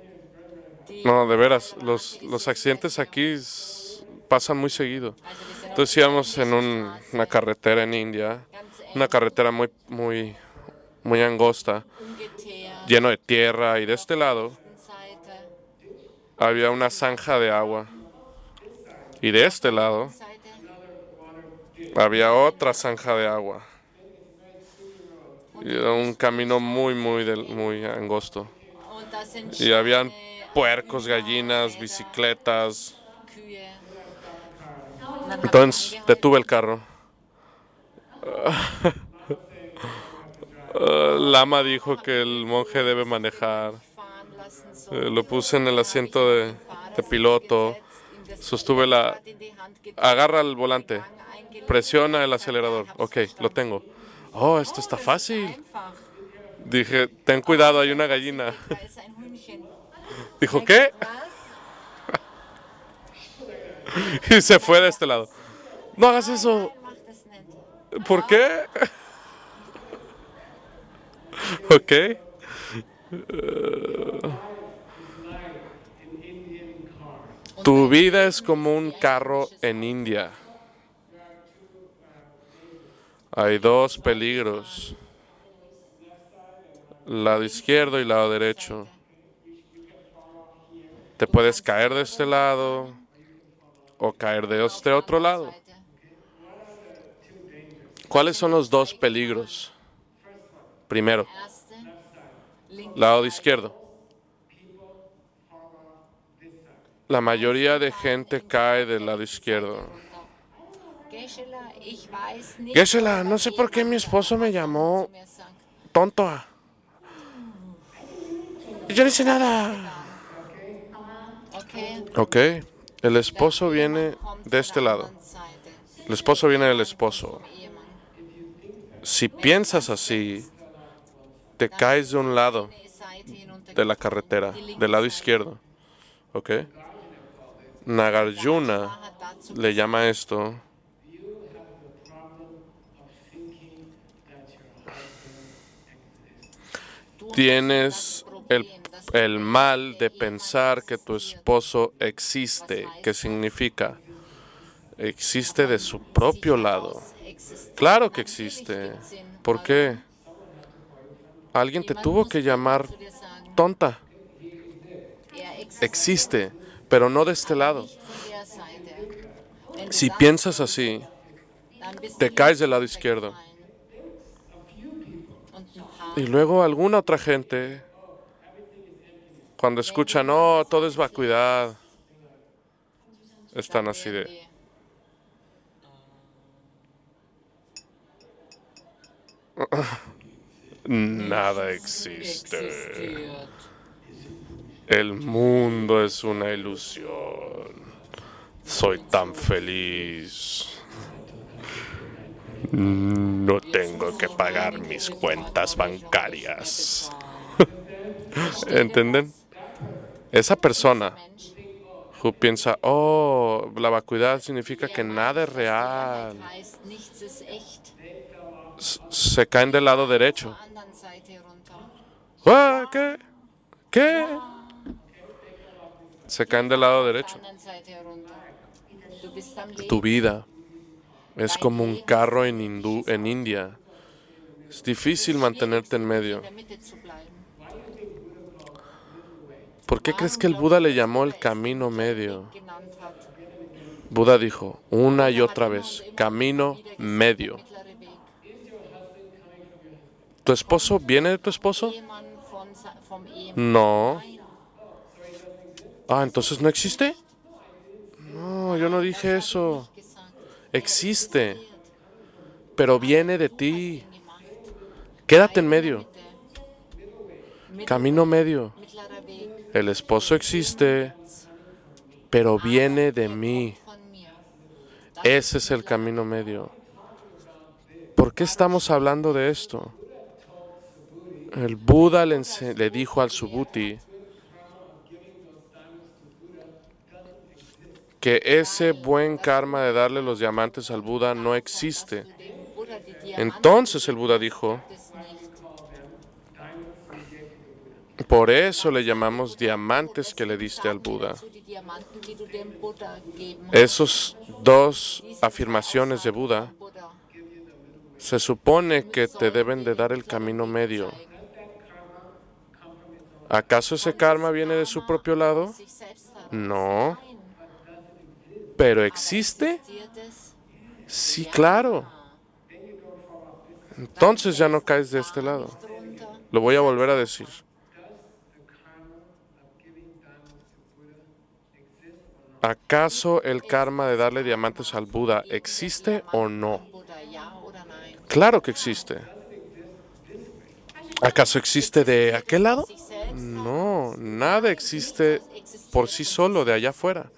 No, de veras, los accidentes aquí pasan muy seguido. Entonces íbamos en una carretera en India, una carretera muy angosta, lleno de tierra, y de este lado había una zanja de agua, y de este lado había otra zanja de agua. Y era un camino muy angosto. Y habían puercos, gallinas, bicicletas. Entonces detuve el carro. Lama dijo que el monje debe manejar. Lo puse en el asiento de piloto. Sostuve agarra el volante. Presiona el acelerador. Ok, lo tengo. Oh, esto está fácil. Dije, ten cuidado, hay una gallina. Dijo, ¿qué? Y se fue de este lado. No hagas eso. ¿Por qué? Ok. Tu vida es como un carro en India. Hay dos peligros. Lado izquierdo y lado derecho. Te puedes caer de este lado o caer de este otro lado. ¿Cuáles son los dos peligros? Primero, lado izquierdo. La mayoría de gente cae del lado izquierdo. Geshe-la, no sé por qué mi esposo me llamó tonto. Yo no hice nada. Ok, el esposo viene de este lado. El esposo viene del esposo. Si piensas así, te caes de un lado de la carretera, del lado izquierdo. ¿Ok? Nagarjuna le llama esto tienes el mal de pensar que tu esposo existe. ¿Qué significa? Existe de su propio lado. Claro que existe. ¿Por qué? Alguien te tuvo que llamar tonta. Existe, pero no de este lado. Si piensas así, te caes del lado izquierdo. Y luego alguna otra gente, cuando escuchan, no, todo es vacuidad, están así de... Nada existe. El mundo es una ilusión. Soy tan feliz. No tengo que pagar mis cuentas bancarias. ¿Entienden? Esa persona who piensa, oh, la vacuidad significa que nada es real, se caen del lado derecho. ¿Qué? ¿Qué? Se caen del lado derecho. Tu vida es como un carro en India. Es difícil mantenerte en medio. ¿Por qué crees que el Buda le llamó el camino medio? Buda dijo una y otra vez, camino medio. ¿Tu esposo viene de tu esposo? No. ¿Entonces no existe? No, yo no dije eso. Existe, pero viene de ti. Quédate en medio. Camino medio. El esposo existe, pero viene de mí. Ese es el camino medio. ¿Por qué estamos hablando de esto? El Buda le dijo al Subhuti que ese buen karma de darle los diamantes al Buda no existe. Entonces el Buda dijo, Por eso le llamamos diamantes que le diste al Buda. Zu die Diamanten, die du dem Buddha gegeben hast. Esos dos afirmaciones de Buda Buddha. se supone que te deben de dar el camino medio. ¿Acaso ese karma viene de su propio lado? Sich selbst hat. No. Nein. ¿Pero existe? Existiert es? Sí, claro. Entonces ya no caes de este lado. Drunter. Lo voy a volver a decir. ¿Acaso el karma de darle diamantes al Buda existe o no? Buddha, ja oder nein? Claro que existe. ¿Acaso existe de aquel lado? Sich selbst No, nada existe por sí solo de allá afuera.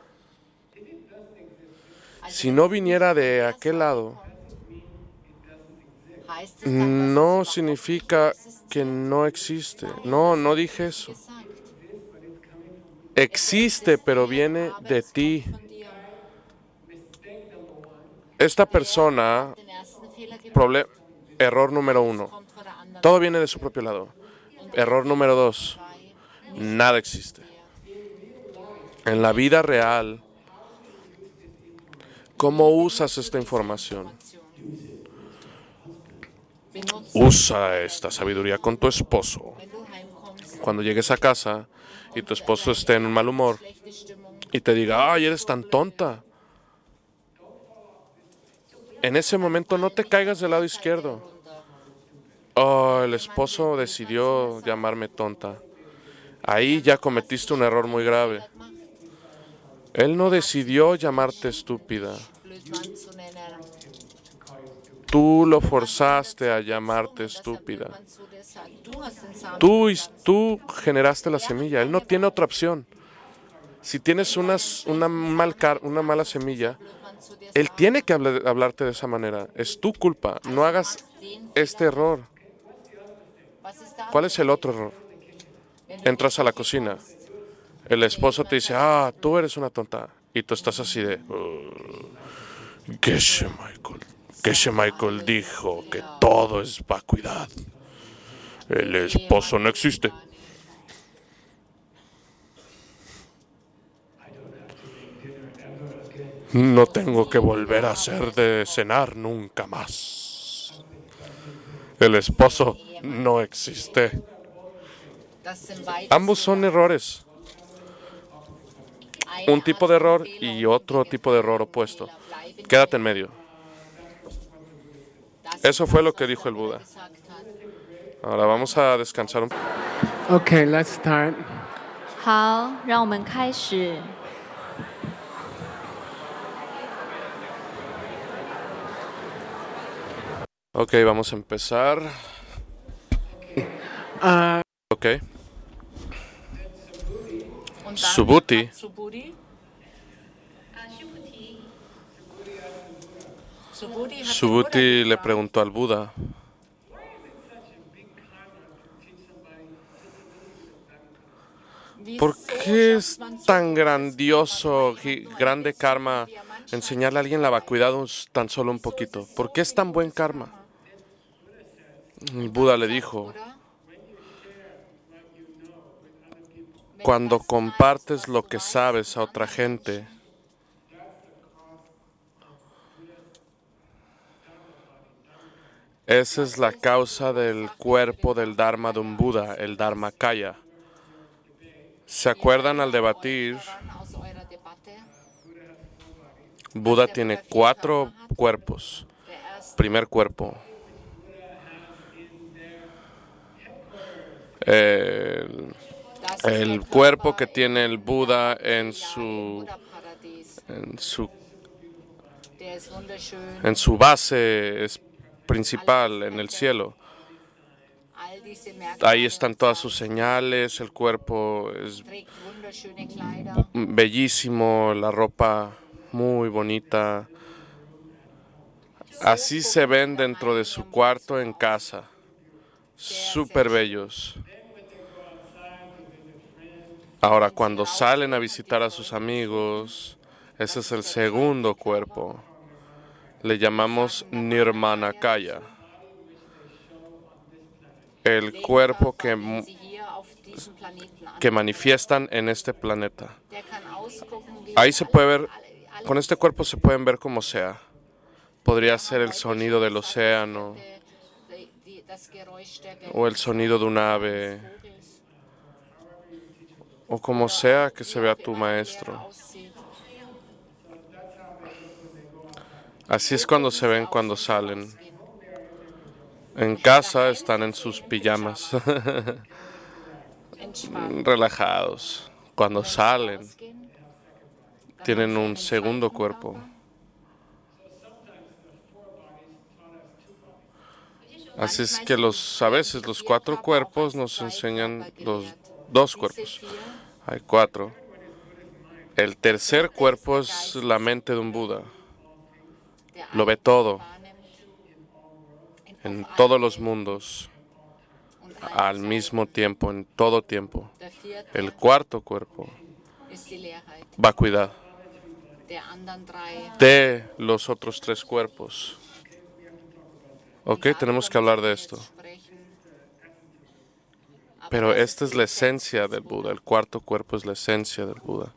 Si no viniera de aquel lado, heißt es dann, dass no es significa que no existe. No, no dije eso. gesagt. Existe, pero viene de ti. Von dir. Esta persona, Den ersten Fehler gemacht, error número 1, kommt von der anderen todo viene de su propio lado. Error número 2, Seite. nada existe. En la vida real, ¿cómo usas esta información? Benutze, Usa esta sabiduría con tu esposo. wenn du heimkommst, Cuando llegues a casa y tu esposo esté en un mal humor schlechte Stimmung. y te diga, ay, eres tan tonta. En ese momento no te caigas del lado izquierdo. Oh, el esposo decidió llamarme tonta. Ahí ya cometiste un error muy grave. Él no decidió llamarte estúpida. Blödmann zu nennen. Tú lo forzaste a llamarte estúpida. Blödmann zu dir sagt. Du hast den Samen. Tú generaste la semilla. Él no tiene otra opción. Si tienes una mala semilla, Blödmann zu dir él tiene que hablarte de esa manera. Es tu culpa. No hagas este error. Was ist da? ¿Cuál es el otro error? Entras a la cocina. El esposo te dice, tú eres una tonta. Y tú estás así de... Geshe Michael dijo que todo es vacuidad. El esposo no existe. No tengo que volver a hacer de cenar nunca más. El esposo no existe. Das sind beides Ambos son errores. eine Un tipo de Art von error Fehler y und otro tipo de error opuesto. bleiben. Quédate en medio. Das Eso ist fue das, lo que was dijo der el Buda. gesagt hat. Ahora vamos a descansar un poco. Okay, let's start. 好，让我们开始。 Ok, vamos a empezar. Ok. Und dann Subhuti. hat Subhuti hat Subhuti den le Buddha preguntó al Buda, gefragt, ¿por wieso qué es schafft man so tan großes grandioso, grande karma enseñarle a alguien la vacuidad tan solo un poquito? ¿Por qué es tan buen karma? El Buda le dijo, Buddha? cuando compartes lo que sabes a otra gente, esa es la causa del cuerpo del Dharma de un Buda, el Dharmakaya. ¿Se acuerdan al debatir? Aus eurer Debatte. Buda tiene 4 cuerpos. Der erste Primer cuerpo. El cuerpo que tiene el Buda en su Buddha-Paradies. Der ist wunderschön. en su base principal en el cielo. All diese Merkmale. Ahí están todas sus señales, el cuerpo es Trägt wunderschöne Kleider. bellísimo, la ropa muy bonita. Así se ven dentro de su cuarto en casa. Súper bellos. Ahora, cuando salen a visitar a sus amigos, ese es el segundo cuerpo. Le llamamos Nirmanakaya. El cuerpo que Den Sie hier auf diesem Planeten an. que manifiestan en este planeta. Der kann ausgucken, wie Ahí se puede ver, alle con este cuerpo se pueden ver como sea. Podría ser el sonido del océano das Geräusch der o el sonido de un ave Vogels, o como sea que se wie vea auch tu immer er maestro. aussieht. Así es cuando se ven cuando salen. Rausgehen. En casa están en sus pijamas, Entspannt. relajados. Cuando salen, Rausgehen, dann tienen haben sie un einen segundo zweiten cuerpo. Körper. Así es que a veces los 4 cuerpos nos enseñan los 2 cuerpos. Hay 4. El tercer cuerpo es la mente de un Buda. Lo ve todo, en todos los mundos, al mismo tiempo, en todo tiempo. El cuarto cuerpo va a cuidar de los otros 3 cuerpos. Ok, tenemos que hablar de esto. Pero esta es la esencia del Buda. El cuarto cuerpo es la esencia del Buda.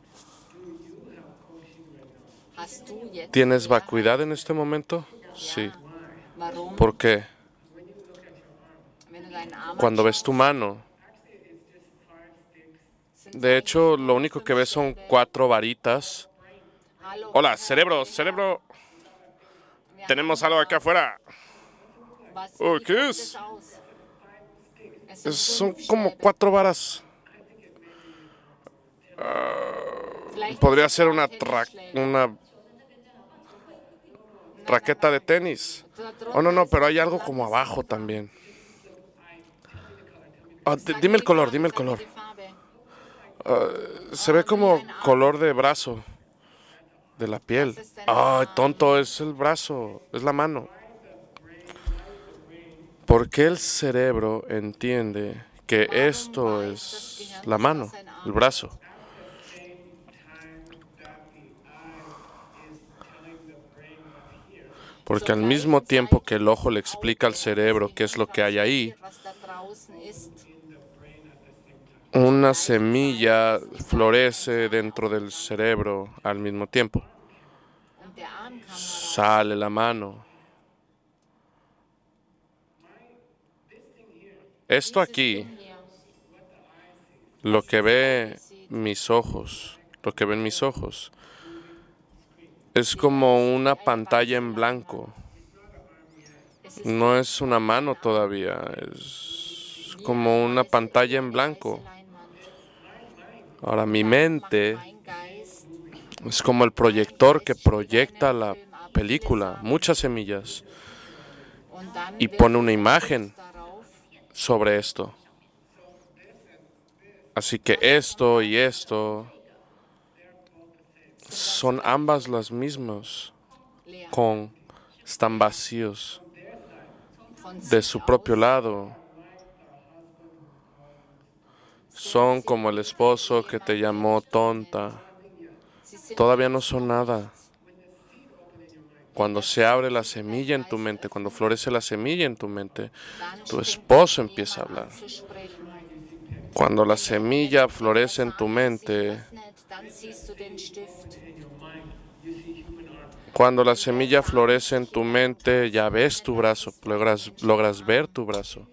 ¿Tienes vacuidad en este momento? Sí. ¿Por qué? Cuando ves tu mano, de hecho, lo único que ves son 4 varitas. Hola, cerebro, cerebro. Tenemos algo aquí afuera. Oh, ¿qué es? Son como 4 varas. Podría ser una raqueta de tenis. Oh, no, pero hay algo como abajo también. Dime el color, dime el color. Se ve como color de brazo, de la piel. Ay, tonto, es el brazo, es la mano. ¿Por qué el cerebro entiende que esto es la mano, el brazo? Porque al mismo tiempo que el ojo le explica al cerebro qué es lo que hay ahí, una semilla florece dentro del cerebro al mismo tiempo. Sale la mano. Esto aquí, lo que ven mis ojos, es como una pantalla en blanco. No es una mano todavía, es como una pantalla en blanco. Ahora, mi mente es como el proyector que proyecta la película, muchas semillas, y pone una imagen sobre esto. Así que esto y esto son ambas las mismas, están vacíos de su propio lado. Son como el esposo que te llamó tonta. Todavía no son nada. Cuando se abre la semilla en tu mente, cuando florece la semilla en tu mente, tu esposo empieza a hablar. Cuando la semilla florece en tu mente, ya ves tu brazo, logras ver tu brazo.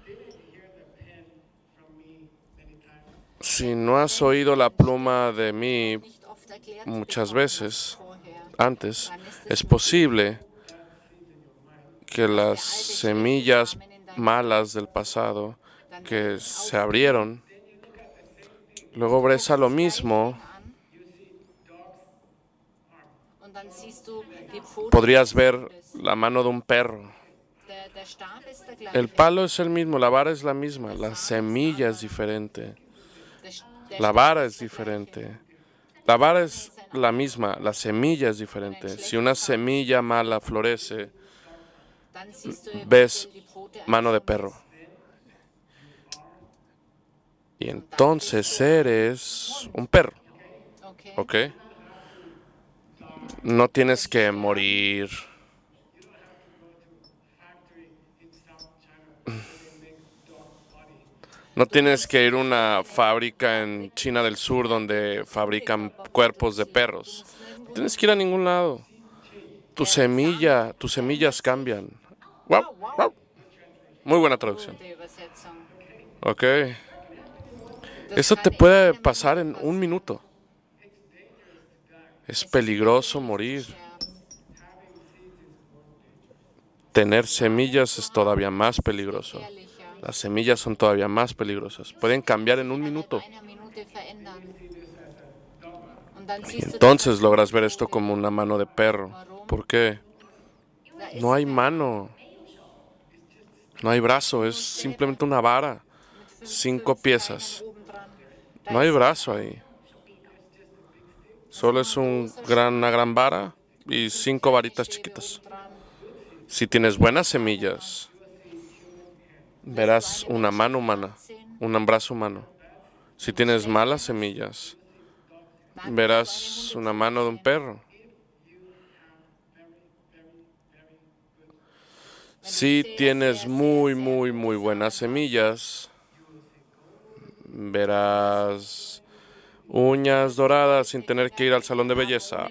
Si no has oído la pluma de mí muchas veces antes, es posible que las semillas malas del pasado que se abrieron, luego ves a lo mismo, podrías ver la mano de un perro. El palo es el mismo, la vara es la misma, la semilla es diferente. La vara es diferente. La vara es la misma, la semilla es diferente. Si una semilla mala florece, ves mano de perro. Y entonces eres un perro. ¿Ok? No tienes que morir. No tienes que ir a una fábrica en China del Sur donde fabrican cuerpos de perros. No tienes que ir a ningún lado. Tus semillas cambian. Guau, guau. Muy buena traducción. Gute Übersetzung. Ok. Eso te puede pasar en un minuto. Es peligroso morir. Tener semillas es todavía más peligroso. Las semillas son todavía más peligrosas. Pueden cambiar en un minuto. Y entonces logras ver esto como una mano de perro. ¿Por qué? No hay mano. No hay brazo. Es simplemente una vara. 5 piezas. No hay brazo ahí. Solo es una gran vara y 5 varitas chiquitas. Si tienes buenas semillas, verás una mano humana, un brazo humano. Si tienes malas semillas, verás una mano de un perro. Si tienes muy buenas semillas, verás uñas doradas sin tener que ir al salón de belleza.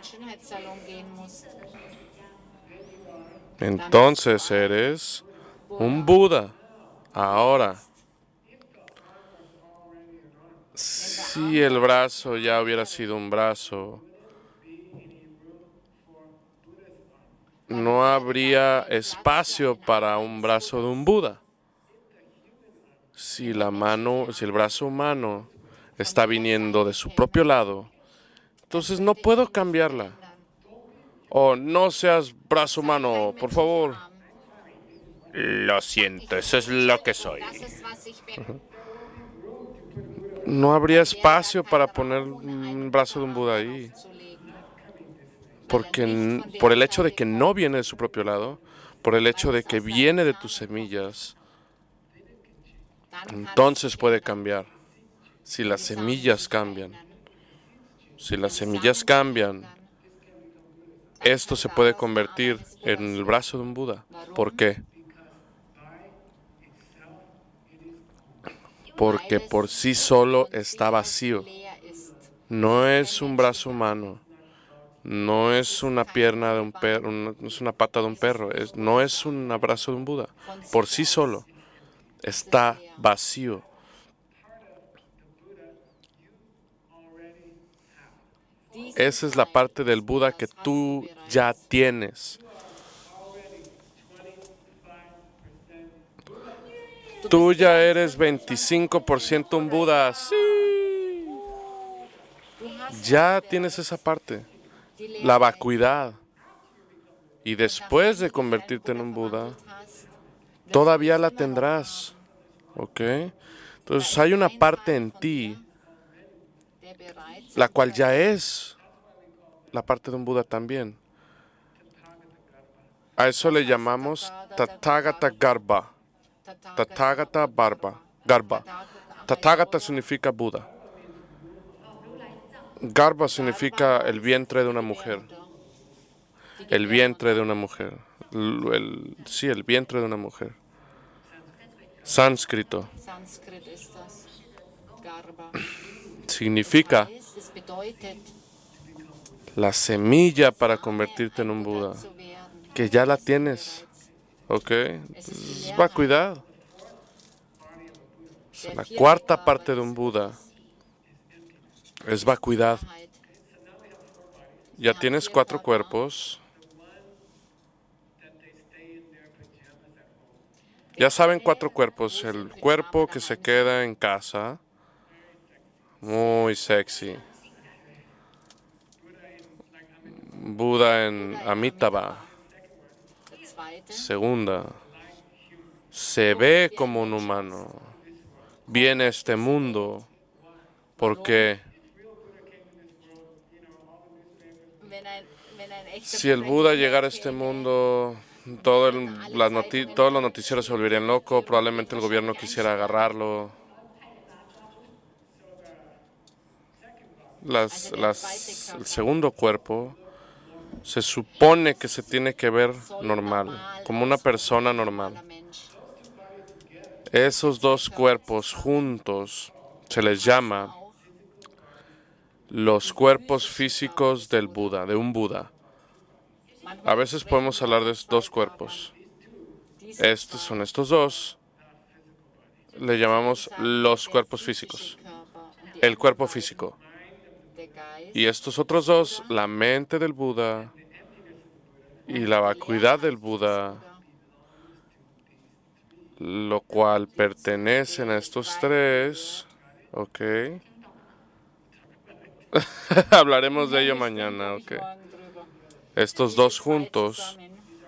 Entonces eres un Buda. Ahora, si el brazo ya hubiera sido un brazo, no habría espacio para un brazo de un Buda. Si el brazo humano está viniendo de su propio lado, entonces no puedo cambiarla. Oh, no seas brazo humano, por favor. Lo siento, eso es lo que soy. No habría espacio para poner un brazo de un Buda ahí. Porque por el hecho de que no viene de su propio lado, por el hecho de que viene de tus semillas, entonces puede cambiar. Si las semillas cambian. Si las semillas cambian, esto se puede convertir en el brazo de un Buda. ¿Por qué? Porque por sí solo está vacío. No es un brazo humano. No es una pierna de un perro, no es una pata de un perro. No es un brazo de un Buda. Por sí solo está vacío. Esa es la parte del Buda que tú ya tienes. Tú ya eres 25% un Buda. Sí. Ya tienes esa parte. La vacuidad. Y después de convertirte en un Buda, todavía la tendrás. ¿Ok? Entonces hay una parte en ti, la cual ya es la parte de un Buda también. A eso le llamamos Tathagata Garbha. Tathagata Garbha. Tathagata significa Buda. Garbha significa el vientre de una mujer. El vientre de una mujer. Sí, el vientre de una mujer. Sánscrito. Significa la semilla para convertirte en un Buda. Que ya la tienes. ¿Ok? Entonces, vacuidad. La cuarta parte de un Buda es vacuidad. Ya tienes 4 cuerpos. Ya saben 4 cuerpos. El cuerpo que se queda en casa. Muy sexy. Buda en Amitabha. Segunda. Se ve como un humano. Viene a este mundo porque si el Buda llegara a este mundo, todos los noticieros se volverían locos, probablemente el gobierno quisiera agarrarlo. El segundo cuerpo se supone que se tiene que ver normal, como una persona normal. Esos dos cuerpos juntos se les llama los cuerpos físicos del Buda, de un Buda. A veces podemos hablar de dos cuerpos. Estos son estos dos. Le llamamos los cuerpos físicos. El cuerpo físico. Y estos otros dos, la mente del Buda y la vacuidad del Buda, lo cual pertenecen a estos tres. Ok. Hablaremos de ello mañana, ok. Estos dos juntos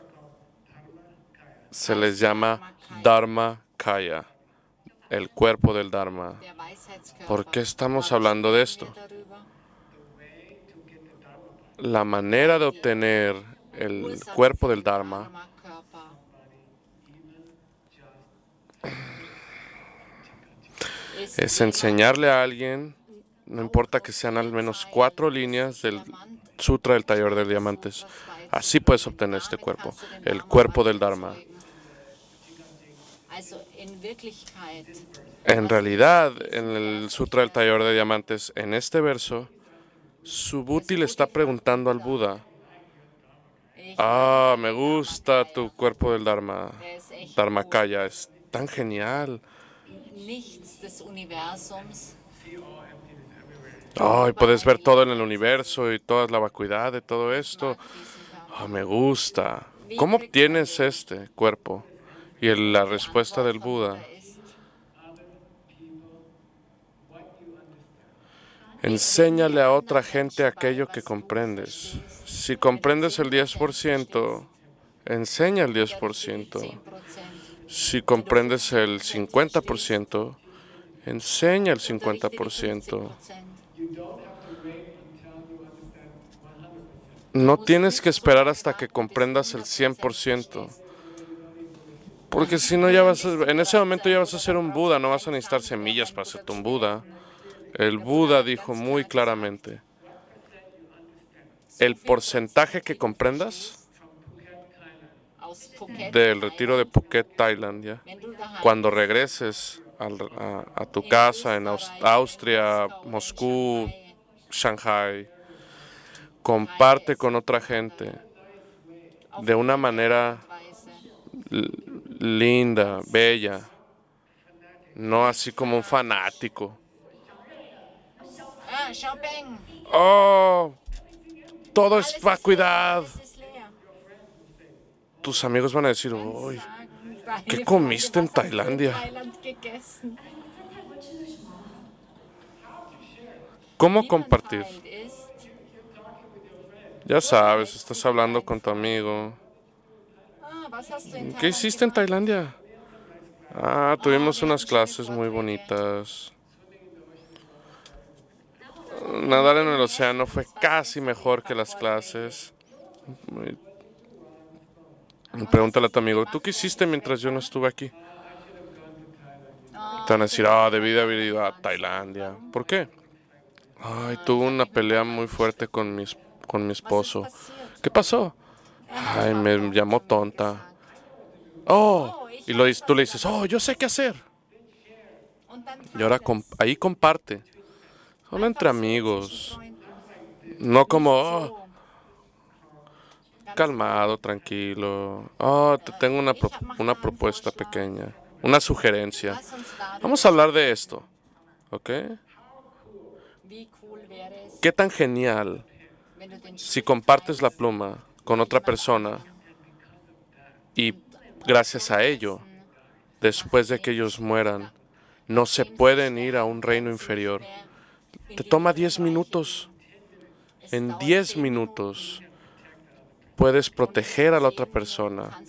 se les llama Dharmakaya, el cuerpo del Dharma. ¿Por qué estamos hablando de esto? La manera de obtener el cuerpo del Dharma es enseñarle a alguien, no importa que sean al menos 4 líneas del Sutra del Taller de Diamantes. Así puedes obtener este cuerpo, el cuerpo del Dharma. En realidad, en el Sutra del Taller de Diamantes, en este verso, Subhuti le está preguntando al Buda, me gusta tu cuerpo del Dharma, Dharmakaya, es tan genial. Y puedes ver todo en el universo y toda la vacuidad de todo esto. Me gusta. ¿Cómo obtienes este cuerpo? Y la respuesta del Buda: enséñale a otra gente aquello que comprendes. Si comprendes el 10%, enseña el 10%. Si comprendes el 50%, enseña el 50%. No tienes que esperar hasta que comprendas el 100%. Porque si no, en ese momento ya vas a ser un Buda, no vas a necesitar semillas para hacerte un Buda. El Buda dijo muy claramente, el porcentaje que comprendas del retiro de Phuket, Tailandia, cuando regreses a tu casa en Austria, Moscú, Shanghai, comparte con otra gente de una manera linda, bella, no así como un fanático. Todo es vacuidad. Tus amigos van a decir, uy, ¿qué comiste en Tailandia? ¿Cómo compartir? Ya sabes, estás hablando con tu amigo. ¿Qué hiciste en Tailandia? Tuvimos unas clases muy bonitas. Nadar en el océano fue casi mejor que las clases. Pregúntale a tu amigo, ¿tú qué hiciste mientras yo no estuve aquí? Te van a decir, debí de haber ido a Tailandia. ¿Por qué? Tuve una pelea muy fuerte con mi esposo. ¿Qué pasó? Me llamó tonta. Y tú le dices, yo sé qué hacer. Y ahora ahí comparte. Solo entre amigos. No como, calmado, tranquilo. Te tengo una propuesta pequeña, una sugerencia. Vamos a hablar de esto, ¿ok? ¿Qué tan genial si compartes la pluma con otra persona y gracias a ello, después de que ellos mueran, no se pueden ir a un reino inferior? Te toma 10 minutos. En 10 minutos puedes proteger a la otra persona.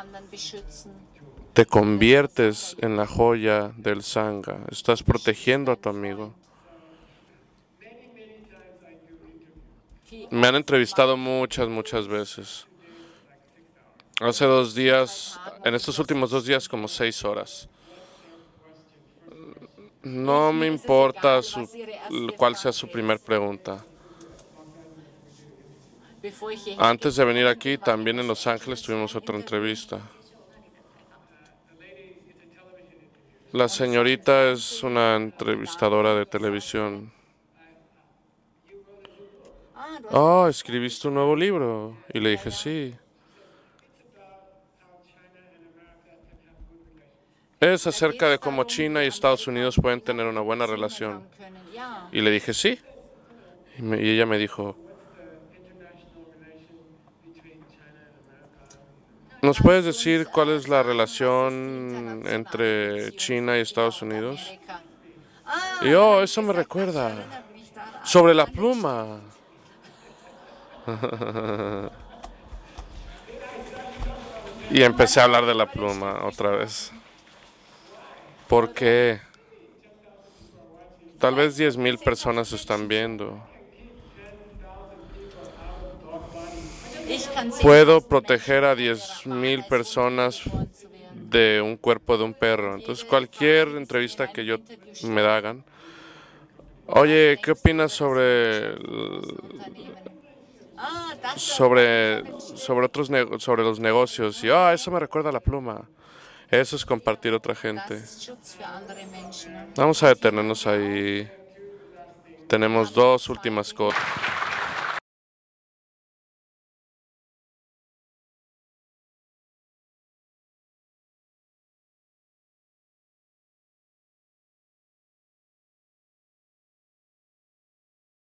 Te conviertes en la joya del Sangha. Estás protegiendo a tu amigo. Me han entrevistado muchas veces. Hace 2 días, en estos últimos 2 días, como 6 horas. No me importa cuál sea su primer pregunta. Antes de venir aquí, también en Los Ángeles tuvimos otra entrevista. La señorita es una entrevistadora de televisión. Oh, ¿escribiste un nuevo libro? Y le dije, sí. Es acerca de cómo China y Estados Unidos pueden tener una buena relación. Y le dije, sí. Y ella me dijo, ¿nos puedes decir cuál es la relación entre China y Estados Unidos? Y yo, eso me recuerda. Sobre la pluma. Y empecé a hablar de la pluma otra vez. ¿Por qué? Tal vez 10,000 personas están viendo. Puedo proteger a 10,000 personas de un cuerpo de un perro. Entonces, cualquier entrevista que yo me hagan, oye, ¿qué opinas sobre los negocios? Y eso me recuerda a la pluma. Eso es compartir a otra gente. Vamos a detenernos ahí. Tenemos 2 últimas cosas.